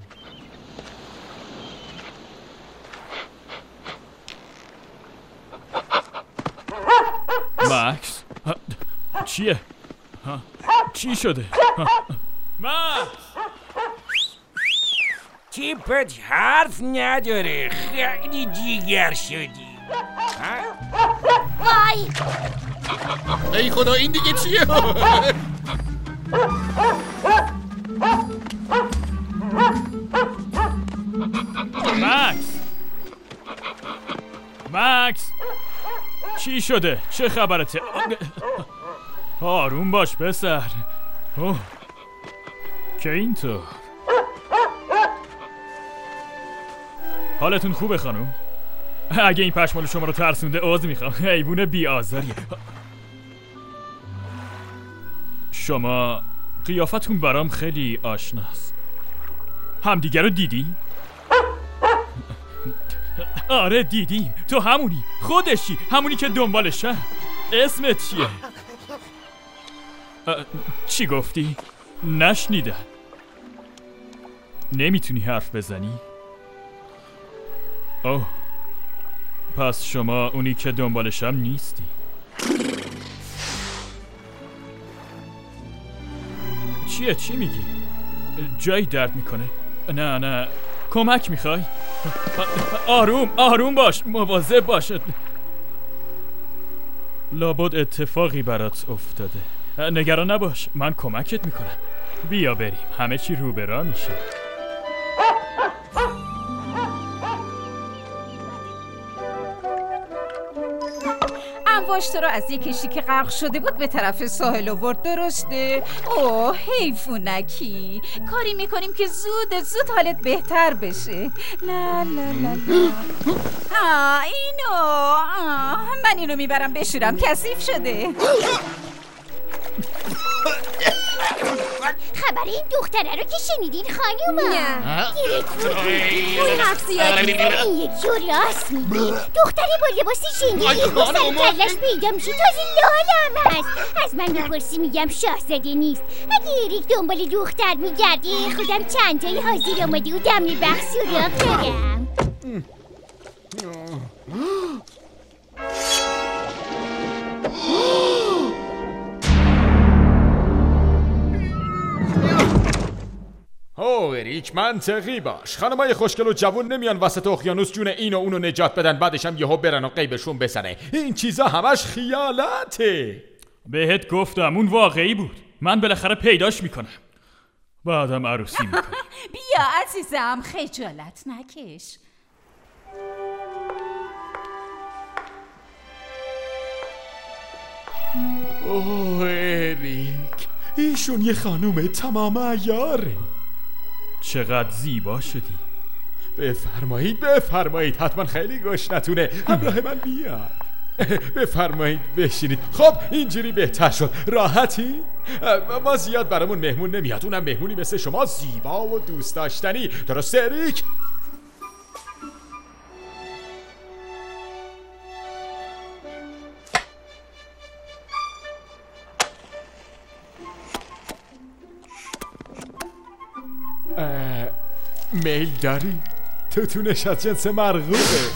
مکس چیه؟ چی شده؟ مکس تیپت حرف نداره، خیلی دیگر شدی. وای ای خدا این دیگه چیه؟ مکس مکس چی شده؟ چه خبرته؟ آروم باش پسر. اوه که اینطور حالتون خوبه خانوم؟ اگه این پشمال شما رو ترسونده عذر میخوام، حیوان بی‌آزاریه. شما قیافتون برام خیلی آشناست. همدیگه رو دیدی؟ آره دیدیم. تو همونی، خودشی، همونی که دنبالشم. اسمت چیه؟ چی گفتی؟ نشنیدم. نمیتونی حرف بزنی؟ اوه پس شما اونی که دنبالشم نیستی. چیه چی میگی؟ جایی درد میکنه؟ نه نه کمک میخوای؟ آروم آروم باش، مواظب باش. لابد اتفاقی برات افتاده. نگران نباش، من کمکت میکنم. بیا بریم، همه چی رو به راه میشه. امواج تو رو از یک کشتی که غرق شده بود به طرف ساحل آورد، درسته؟ اوه حیفونکی، کاری میکنیم که زود زود حالت بهتر بشه. لا لا لا لا. آه اینو آه من اینو میبرم بشورم، کثیف شده. خبر این دختره رو که شنیدین خانوما؟ نه اون حرف زیادی میزنه، این یکی رو راست میگه. دختری با لباس جنگلی و سر کلش پیدا میشه، تازه لالم هست. از من بپرسی میگم شاهزاده نیست. اگه اریک دنبال دختر میگرده، خودم چند تایی حاضر آمده و دم بخش سراغ دارم. او اریک منطقی باش. خانمای خوشگل و جوون نمیان وسط اقیانوس جون این و اونو نجات بدن، بعدش هم یهو برن و قیبشون بزنه. این چیزا همش خیالته. بهت گفتم اون واقعی بود. من بالاخره پیداش میکنم، بعدم عروسی میکنم. بیا عزیزم خجالت نکش. اوه اریک، ایشون یه خانوم تمام عیاره. چقدر زیبا شدی. بفرمایید بفرمایید، حتما خیلی گشنتونه، همراه من بیاد. بفرمایید بشینید. خب اینجوری بهتر شد. راحتی؟ ما زیاد برامون مهمون نمیاد، اونم مهمونی مثل شما زیبا و دوست داشتنی. درسته اریک؟ میل داری؟ توتونش از جنس مرغوبه.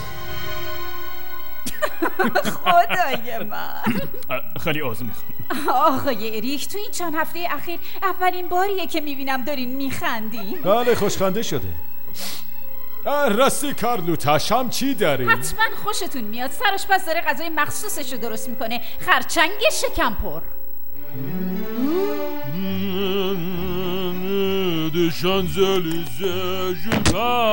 خدای من. خیلی عذر میخوام. آقای اریک، تو این چند هفته اخیر اولین باریه که میبینم دارین میخندی. بله خوشخنده شده. راستی کارلوتا، شام چی داری؟ حتما خوشتون میاد. سرش پس داره غذای مخصوصشو درست میکنه، خرچنگ شکم پر. de Champs-Élysées, Jules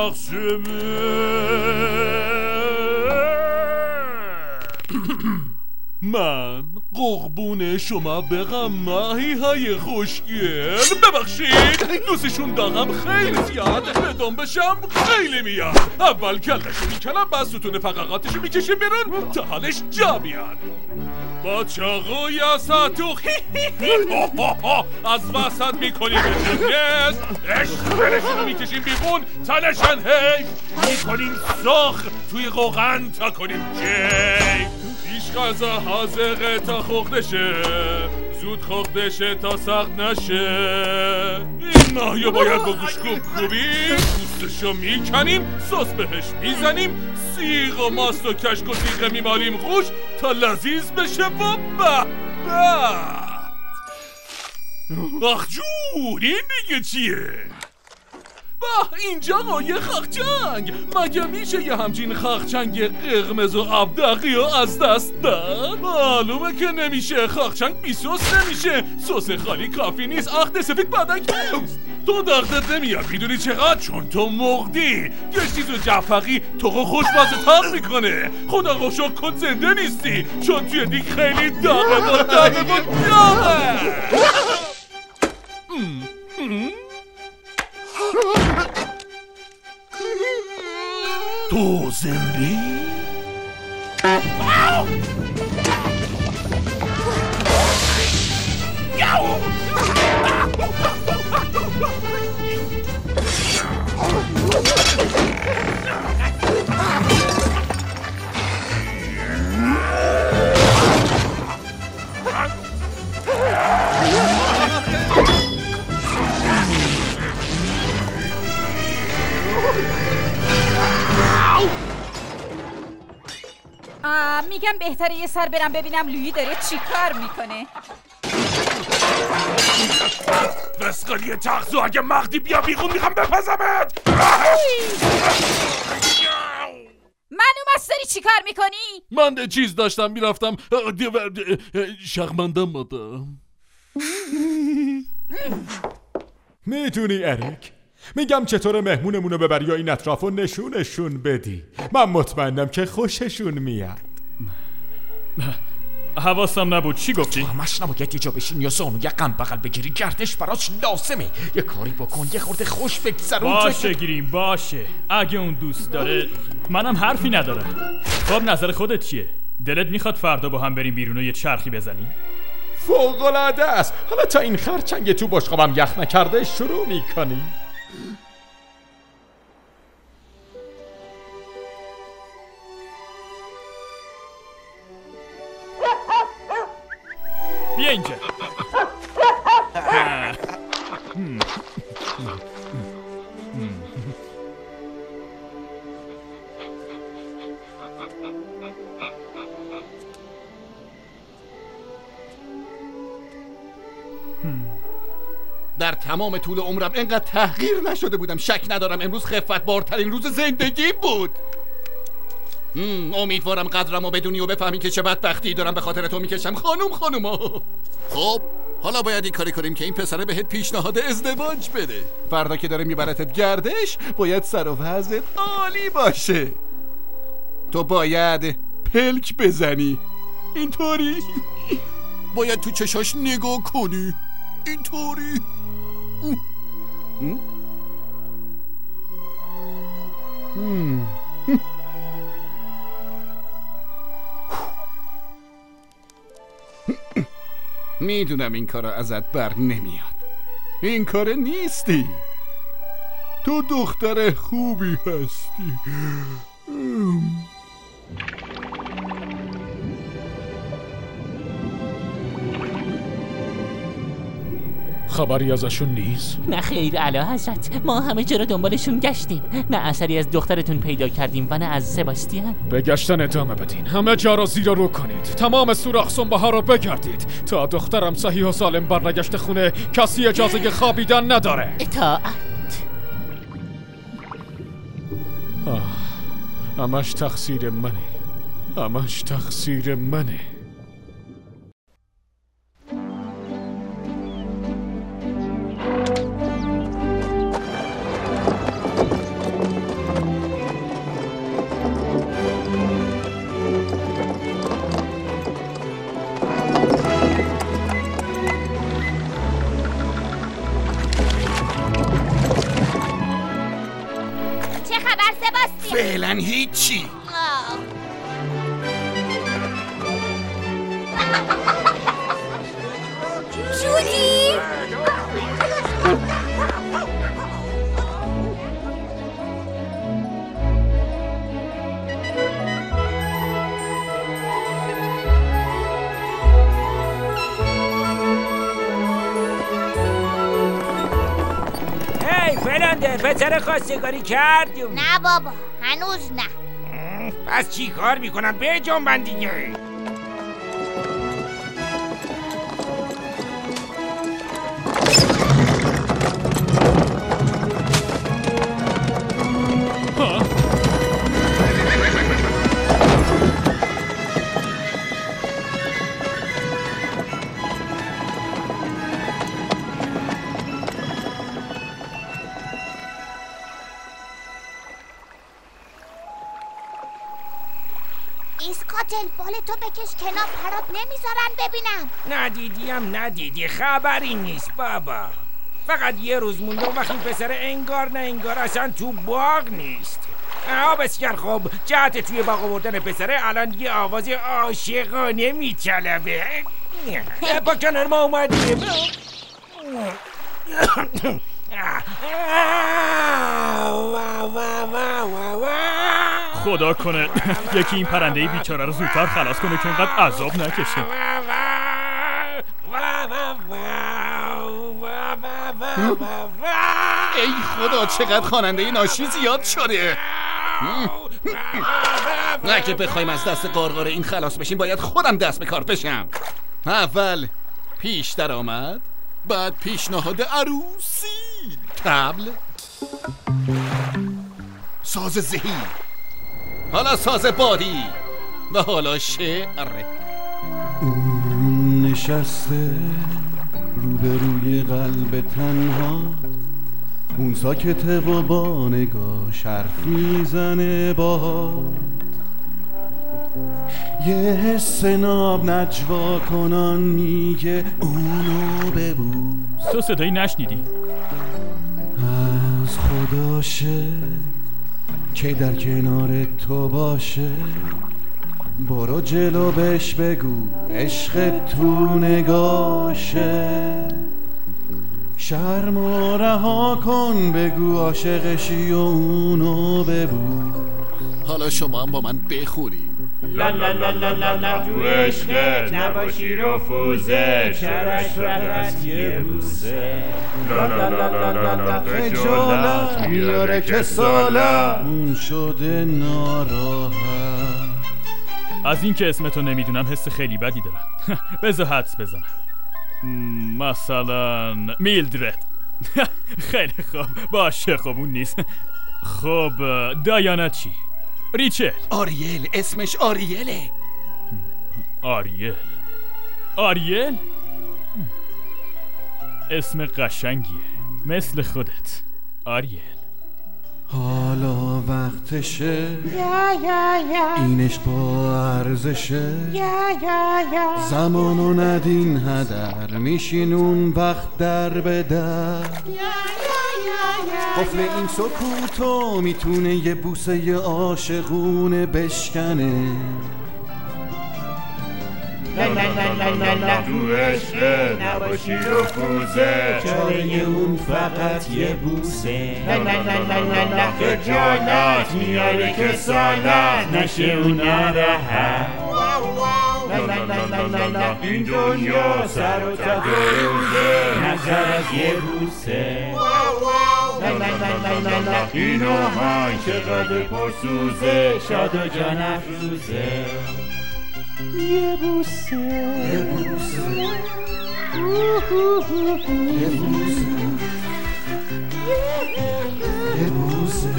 من قربون شما برم ماهی های خوشگل. ببخشید دوستشون دارم خیلی زیاد، بدون بشم خیلی میاد. اول کلشو میکنم، بعد ستون فقراتشو میکشیم بیرون تا حالش جا بیاد. با چاقو یا ساتوخ از وسط میکنیم به جنگز، اشترشونو میکشیم بیرون تا نشن هی، میکنیم سخ توی روغن تا کنیم جی. پیش غذا حاضره تا خورده شه، زود خورده شه تا سخت نشه. این ماهیو باید با گوشت کوبی، پوستشو میکنیم، سس بهش میزنیم، سیغ و ماست و کشک و تیغه میمالیم خوش تا لذیذ بشه و به به. آخ جون، این دیگه چیه؟ با اینجا قایه خاخچنگ. مگه میشه یه همچین خاخچنگ قرمز و ابدقی رو از دست داد؟ معلومه که نمیشه، خاخچنگ بی سس نمیشه، سس خالی کافی نیست، آخت سفید بدک نیست. تو دردت نمیاد میدونی چقدر؟ چون تو مردی. گشتیز و جعفقی تو رو خوشبازه تر میکنه. خدا رو شکر کن زنده نیستی، چون توی دیگ خیلی داغه و داغه و داغه. تو زنده؟ میگم بهتره یه سر برم ببینم لویی داره چی کار میکنه. وسقالی تخصو اگه مخدی بیا بیرون میخوام بپزمت. معلوم است داری چی کار میکنی؟ من چیز داشتم میرفتم شرمنده مادم. میدونی اریک، میگم چطور مهمونمونو ببری یا این اطرافو نشونشون بدی. من مطمئنم که خوششون میاد. حواسم نبود، چی گفتی؟ همش نباید یه جا بشین یا زانو یه قم بغل بگیری، گردش براش لازمه. یه کاری بکن، یه خورده خوش بگذرون. باشه گیریم باشه، اگه اون دوست داره. منم حرفی ندارم. خب نظر خودت چیه؟ دلت میخواد فردا با هم بریم بیرون و یه چرخی بزنی؟ فوق‌العاده است. حالا تا این خرچنگ تو بشقابم یخ نکرده شروع میکنی. بیا اینجا. در تمام طول عمرم اینقدر تحقیر نشده بودم. شک ندارم امروز خفت بارترین روز زندگی بود. امیدوارم قدرمو بدونی و بفهمی که چه بدبختی دارم به خاطر تو میکشم خانوم خانوما. خب حالا باید این کاری کنیم که این پسره بهت پیشنهاد ازدواج بده. فردا که داره میبرتت گردش باید سر و وضعت عالی باشه. تو باید پلک بزنی. اینطوری باید تو چشاش نگاه کنی اینطوری. میدونم این کار ازت بر نمیاد. این کار نیستی. تو دختر خوبی هستی. خبری ازشون نیست؟ نه خیر اعلی حضرت، ما همه جا رو دنبالشون گشتیم، نه اثری از دخترتون پیدا کردیم و نه از سباستیان. به گشتن ادامه بدین، همه جا را زیر و رو کنید، تمام سوراخ سنبه‌ها را بگردید تا دخترم صحیح و سالم برنگشت خونه. کسی اجازه خوابیدن نداره. اطاعت. آه، همش تقصیر منه، همش تقصیر منه. فعلا هیچی. جودی هی فلنده، پسر خواستگاری کردیم؟ نه بابا هنوز نه. پس چی کار میکنم؟ به جنبن دیگه. ایسکاتل بال تو بکش کنار، پرات نمیذارن ببینم. ندیدیم ندیدی، خبری نیست بابا. فقط یه روز مونده و وقتی پسر انگار نه انگار اصلا تو باغ نیست. آه بسیار خوب، جهت توی باغ آوردن پسره الان یه آواز عاشقانه میطلبه. با کنار ما اومدیم. خدا کنه یکی این پرنده بیچاره رو زودتر خلاص کنه که اینقدر عذاب نکشه. ای خدا چقدر خواننده ناشی زیاد شده. نه که بخوایم از دست قارقار این خلاص بشیم باید خودم دست به کار بشم. اول پیش در آمد، بعد پیشنهاد عروسی، طبل، ساز زهی، حالا ساز بادی و حالا شعر. اون نشسته روبروی قلب تنها، اون ساکته و با نگاش حرف میزنه با یه حس ناب نجوا کنان میگه اونو ببوس. تو صدایی نشنیدی؟ از خداشه که در کنار تو باشه، برو جلو بهش بگو عشق تو نگاشه، شرم و رها کن بگو عاشقشی و اونو ببوس. حالا شما هم با من بخونید. لا لا لا لا لا لا تو عشقت نباشی رفوزه، چرش فقط یه بوسه. لا لا لا لا لا لا خجالت میاره که سالت اون شده ناراحت. از این که اسمتو نمیدونم حس خیلی بدی دارم. بذار حدس بزنم، مثلا میلدرد. خیلی خوب باشه، خب اون نیست. خب دایانا چی؟ ریچل. آریل، اسمش آریله. آریل آریل اسم قشنگیه، مثل خودت آریل. حالا وقتشه، یا یا یا اینش با ارزشه، یا یا یا زمانو ندین هدر، میشین اون وقت در به در. قفل این سکوتو میتونه یه بوسه عاشقونه بشکنه. لا لا لا لا لا لا تو عشقه نباشی رفوزه، چاره اون فقط یه بوسه. لا لا لا لا لا لا خجالت میاره که سالت نشه اون ناراحت. لا لا لا لا لا لا این دنیا سر و تا دو روزه، نظر از یه بوسه. لا لا لا لا لا لا این آهنگ چقدر پرسوزه، شاد و جان افروزه. یه بوسه یه بوسه یه بوسه یه بوسه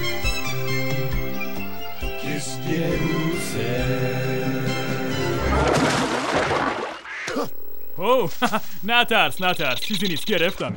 کس یه بوسه. اوه نترس نترس، چیزی نیست، گرفتمت.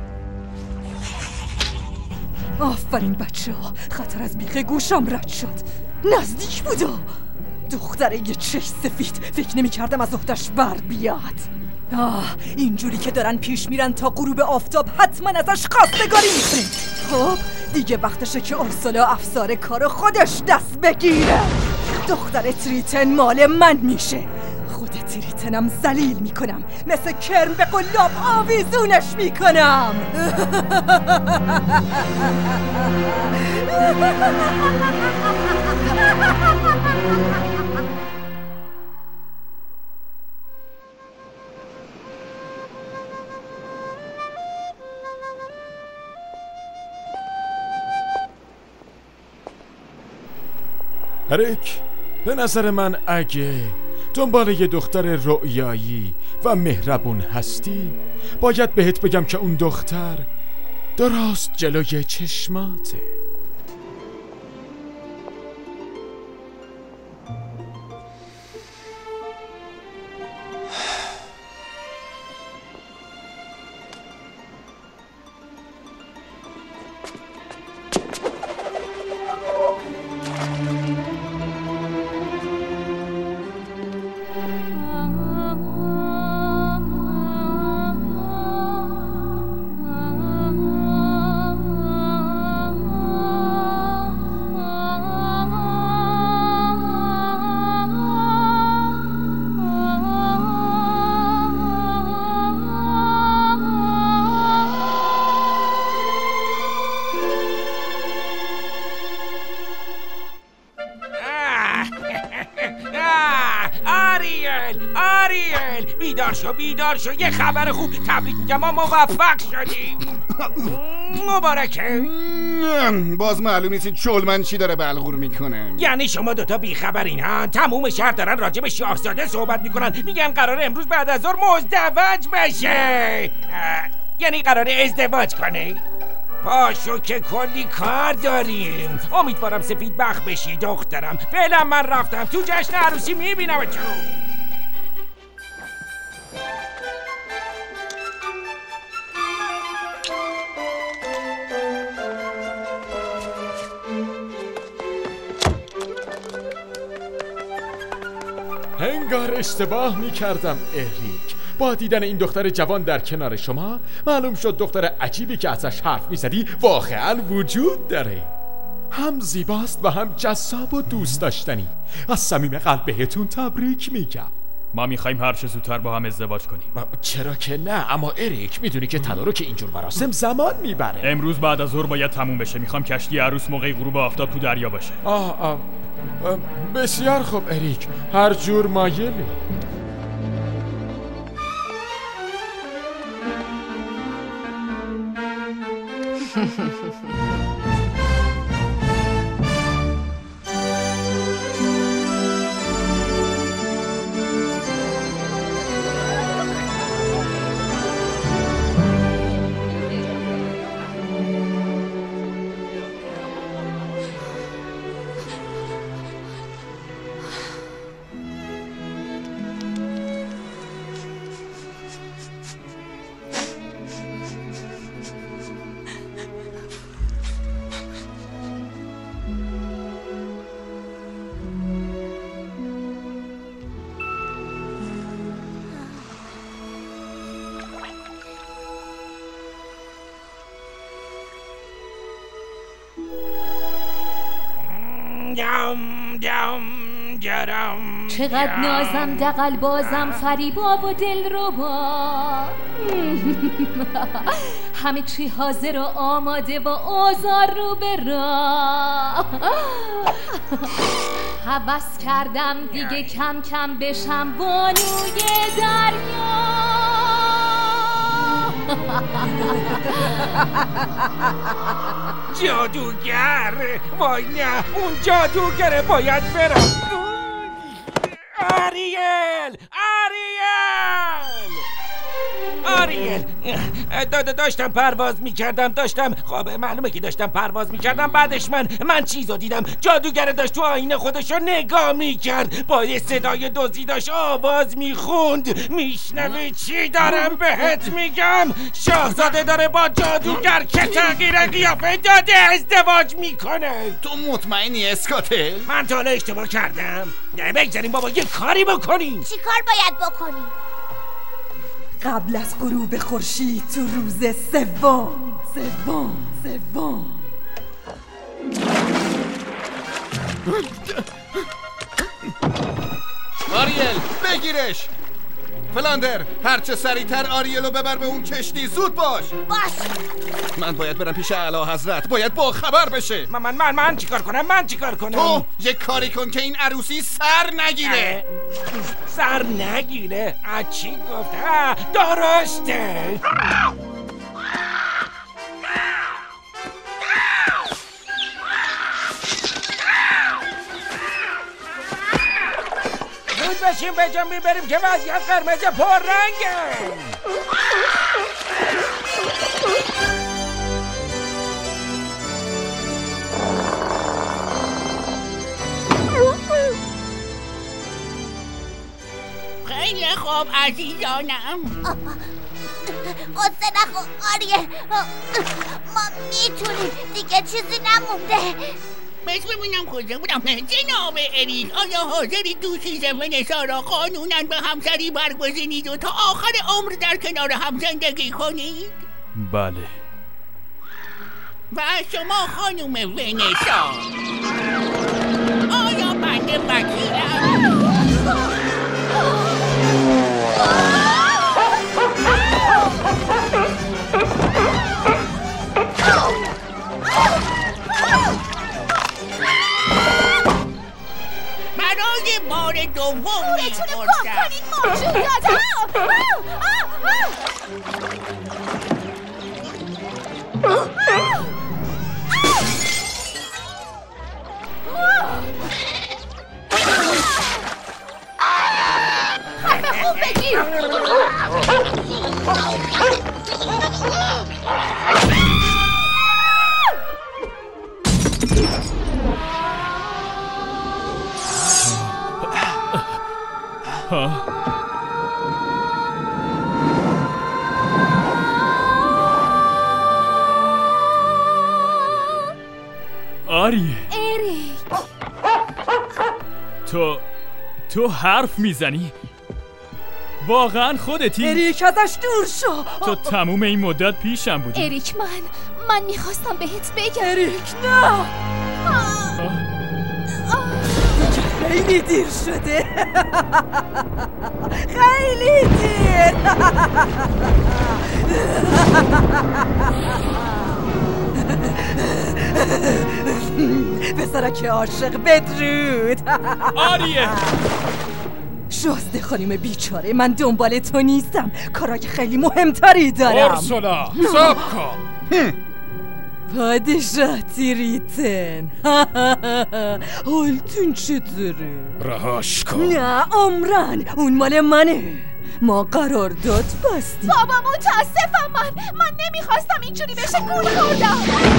آفرین بچه ها، خطر از بیخ گوشم رد شد، نزدیک بودا. دختره یه چش سفید، فکر نمی کردم از اختش بر بیاد. آه اینجوری که دارن پیش میرن تا غروب آفتاب حتما ازش خواستگاری میکنیم. خب دیگه وقتشه که ارسلا افسار کارو خودش دست بگیره. دختر تریتن مال من میشه، خود تریتنم ذلیل میکنم، مثل کرم به قلاب آویزونش میکنم. اریک، به نظر من اگه دنبال یه دختر رؤیایی و مهربون هستی، باید بهت بگم که اون دختر درست جلوی چشماته. بیدار شو بیدار شو، یه خبر خوب، تبریک میگم ما موفق شدیم. مبارکه. باز معلوم نیست چولمن چی داره بلغور میکنه. یعنی شما دوتا بیخبرین ها؟ تموم شهر دارن راجع به شاهزاده صحبت میکنن، میگن قراره امروز بعد از ظهر مزدوج بشه. یعنی قراره ازدواج کنه. پاشو که کلی کار داریم. امیدوارم سفید بخت بشی دخترم. فعلا من رفتم، تو جشن عروسی میبینم تو. هنگار اشتباه می کردم اریک. با دیدن این دختر جوان در کنار شما معلوم شد دختر عجیبی که ازش حرف می زدی واقعا وجود داره. هم زیباست و هم جذاب و دوست داشتنی. از صمیم قلب بهتون تبریک میگم. ما میخوایم هر چه زودتر با هم ازدواج کنیم. چرا که نه، اما اریک میدونی که تدارک اینجور مراسم زمان میبره. امروز بعد از ظهر باید تموم بشه. میخوام کشتی عروس موقع غروب آفتاب تو دریا باشه. آه آه بسیار خوب اریک، هر جور مایلی. دم دم جرم چقدر نازم دقل بازم فریبا و دل رو با همه چی حاضر و آماده و آزار رو به راه هوس کردم دیگه کم کم بشم بانوی دریا جادوگر وای نه اون جادوگره باید برم آریل آریل آریل داشتم پرواز میکردم داشتم خب معلومه که داشتم پرواز میکردم بعدش من من چیزو دیدم جادوگره داشت تو آینه خودشو نگاه میکرد با یه صدای دوزی داشت آواز میخوند میشنوی چی دارم بهت میگم شاهزاده داره با جادوگر که تغییر قیافه داده ازدواج میکنه تو مطمئنی اسکاتل؟ من تا حالا اشتباه کردم نه بگذاریم بابا یه کاری بکنیم چی کار باید بکنیم؟ قبل از غروب خورشید تو روز سوم سوم سوم آریل بگیرش فلاندر هرچه سریعتر آریلو ببر به اون کشتی زود باش باش من باید برم پیش اعلی حضرت باید با خبر بشه من من من, من چیکار کنم من چیکار کنم تو یه کاری کن که این عروسی سر نگیره سر نگیره از چی گفته درسته زود بشیم به جا میبریم که وضعیت قرمز پررنگه خیلی خوب عزیزانم قصه نخور آریل ما میتونیم دیگه چیزی نمونده بس ببینم کجا بودم جناب اریک آیا حاضری دوشی زمین سارا قانونا به همسری برگزینید و تا آخر عمر در کنار هم زندگی کنید؟ بله و شما خانم ونسا آیا بنده وکیلم؟ برای بار دوم میپرسم پاک کنید موجود دادم حرف خوب بگیر آری اریک تو تو حرف میزنی؟ واقعا خودتی؟ اریک ازش دور شو تو تموم این مدت پیشم بودی اریک من من میخواستم بهت بگم اریک نه خیلی دیر شده خیلی دیر پسرک عاشق بدرود آریه شازده خانم بیچاره من دنبال تو نیستم کارای خیلی مهمتری دارم ارسولا صبر کن پادشاه تیریتن حالتون چطوره؟ رهاش کن نه عمران اون مال منه ما قرارداد بستیم بابا متاسفم من من نمیخواستم اینجوری بشه گول خوردم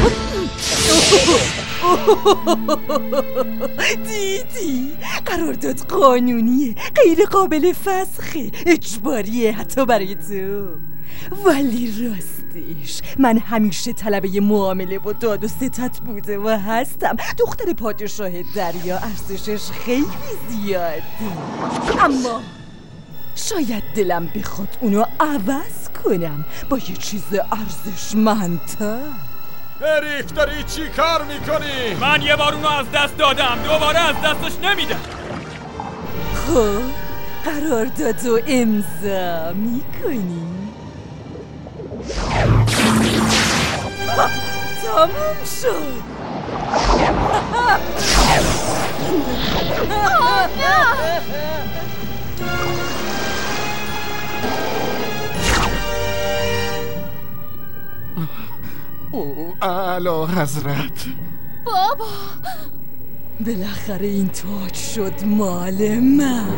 دیدی قرارداد قانونیه غیر قابل فسخه اجباریه حتی برای تو ولی راستش من همیشه طلبه معامله و داد و ستت بوده و هستم دختر پادشاه دریا ارزشش خیلی زیاده اما شاید دلم بخواد اونو عوض کنم با یه چیز ارزشمندتر اریک داری چی کار میکنی؟ من یه بار اونو از دست دادم، دوباره از دستش نمیدم. خب قراردادو امضا میکنی؟ تموم شد. او اعلی حضرت. بابا بالاخره این تاج شد مال من.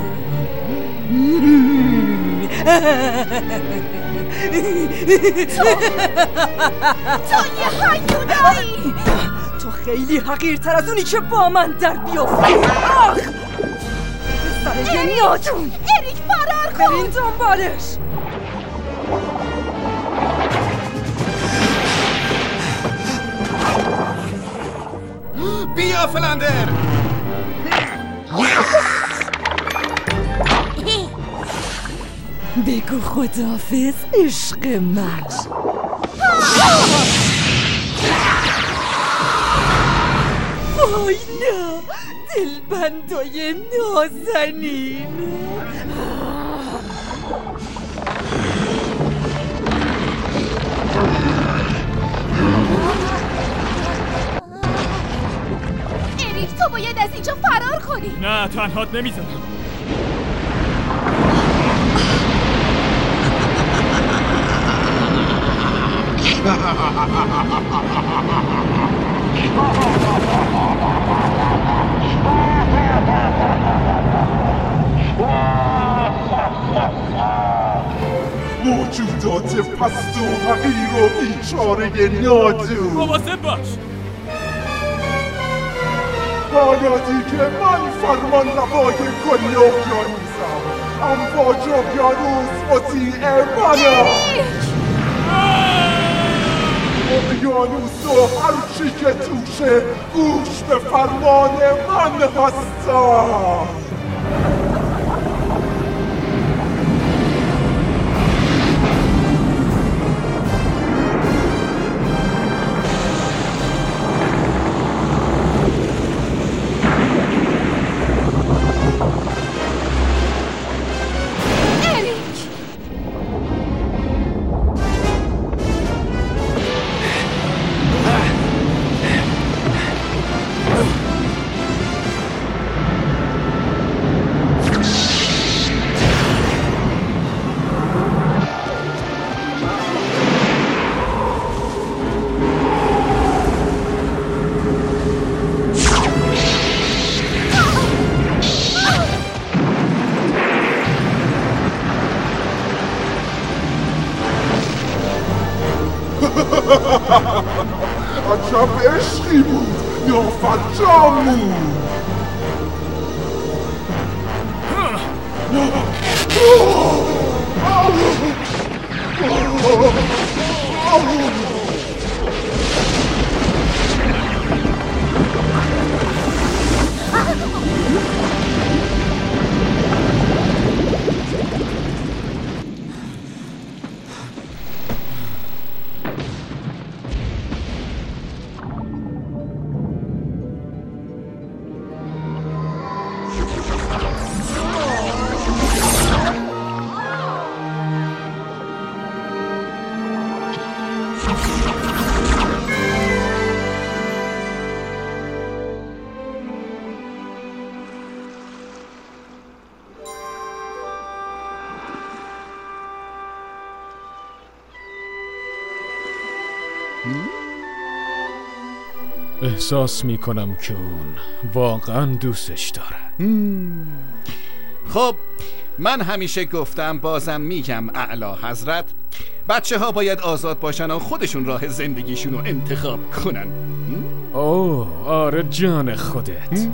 تو تو یه حیونایی. تو خیلی حقیرتر از اونی که با من در بیافتی. آخ پسر یه نادون. اریک فرار کن. برین دنبالش. بیا فلندر. بگو خداحافظ عشق من. وای نه دلبندای نازنین. اریک تو باید از اینجا فرار کنی. نه تنهات نمیذارم. موجودات پست و حقیر و بیچاره نادون. مواظب باش. حالاتی که من فرمان روای کل اقیانوسم، امواج اقیانوس مطیع منم. اقیانوس و هرچی که توشه گوش به فرمان من هستم. عجب عشقی بود یا فرجام بود. احساس میکنم که اون واقعا دوستش داره. خب من همیشه گفتم بازم میگم اعلی حضرت، بچه ها باید آزاد باشن و خودشون راه زندگیشون رو انتخاب کنن. اوه آره جان خودت.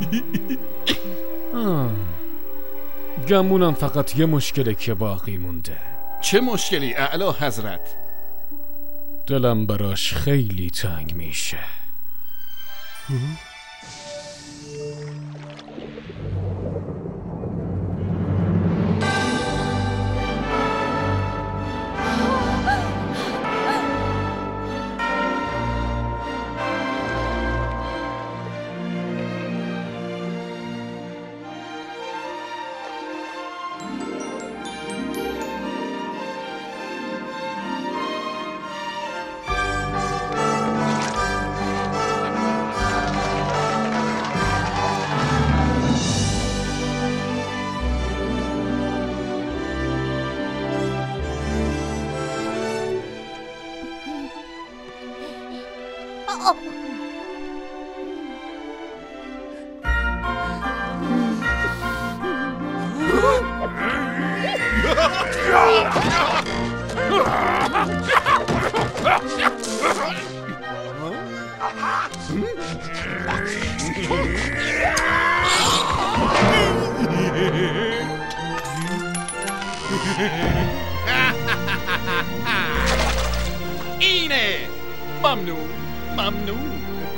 گمونم فقط یه مشکله که باقی مونده. چه مشکلی اعلی حضرت؟ دلم براش خیلی تنگ میشه. اینه. ممنون ممنون.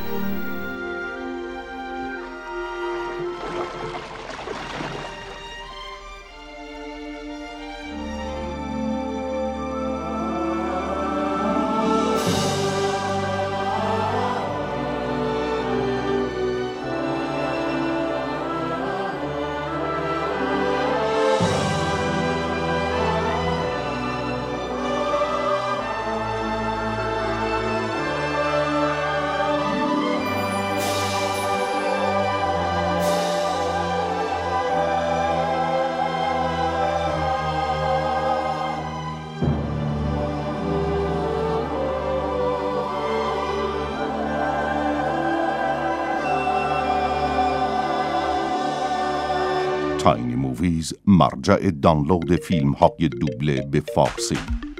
تاینی موویز، مرجع دانلود فیلم های دوبله به فارسی.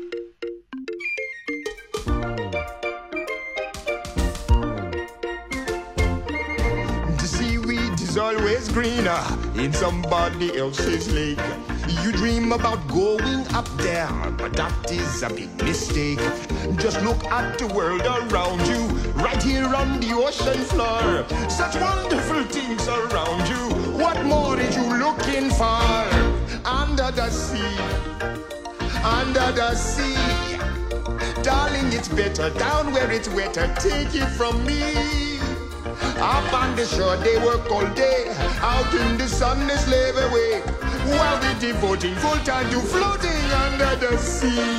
The seaweed is always greener in somebody else's lake. You dream about going up there, but that is a big mistake. Just look at the world around you, right here on the ocean floor. Such wonderful things around you. What more are you looking for? Under the sea, under the sea. Darling, it's better down where it's wetter. Take it from me. Up on the shore they work all day, out in the sun they slave away, while we're devoting full time to floating under the sea.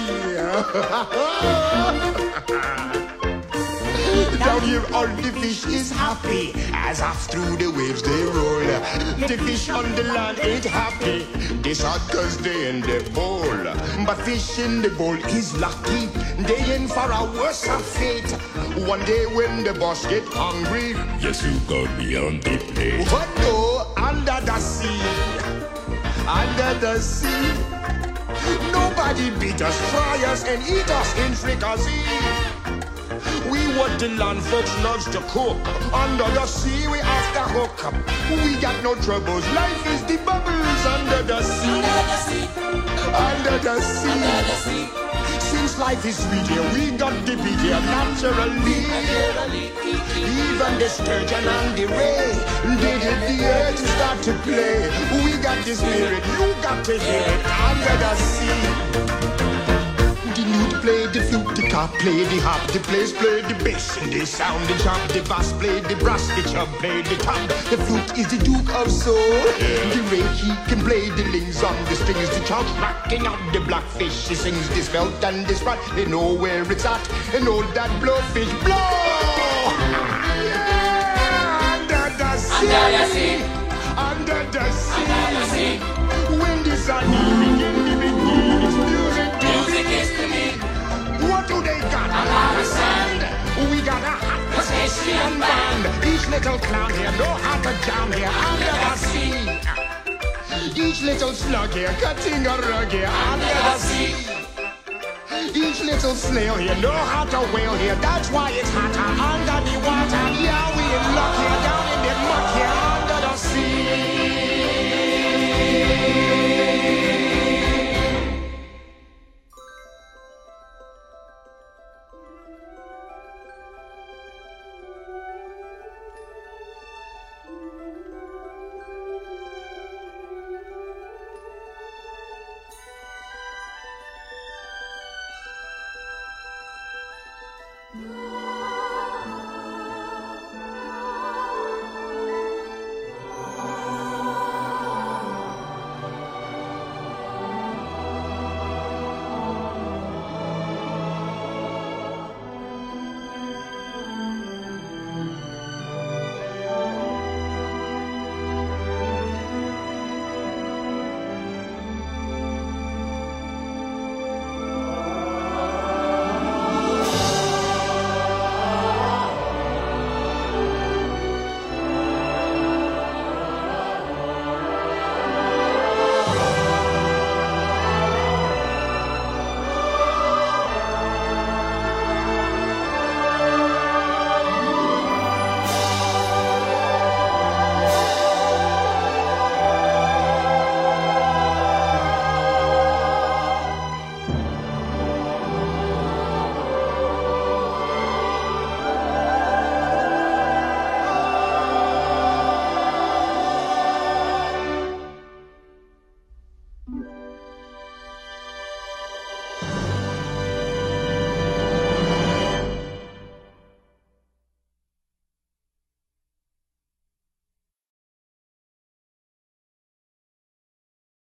Down here all the fish is happy, as off through the waves they roll. The fish on the land ain't happy, they sad cause they in the bowl. But fish in the bowl is lucky, they in for a worse fate. One day when the boss get hungry, yes, you go beyond the plate. What no, under the sea, under the sea. Nobody beat us, fry us and eat us in fricassee. We what the land folks loves to cook. Under the sea we have to hook up. We got no troubles, life is the bubbles under the sea. Under the sea, under the sea. Under the sea. Since life is sweet here, we got the beat here naturally. Even the sturgeon and the ray, they did the earth to start to play. We got the spirit, you got to hear it under the sea. The lute play the flute, the cop play the harp, the players play the bass, and they sound the chop, the bass play the brass, the chub play the tom. The flute is the duke of soul. The ray he can play the lings on the strings, the chop rocking out the blackfish. He sings this belt and this rod, they know where it's at, and all that blowfish blow. Under the sea, under the sea, under the sea, under the sea. When the sun begins, the begins, music, music is to me. What do they got? A lot of sand. We got a hot Possession band. Each little clown here know how to jam here under the sea. Each little slug here cutting a rug here under the sea. Each little snail here know how to whale here. That's why it's hotter under the water. Yeah, we in luck here down in the muck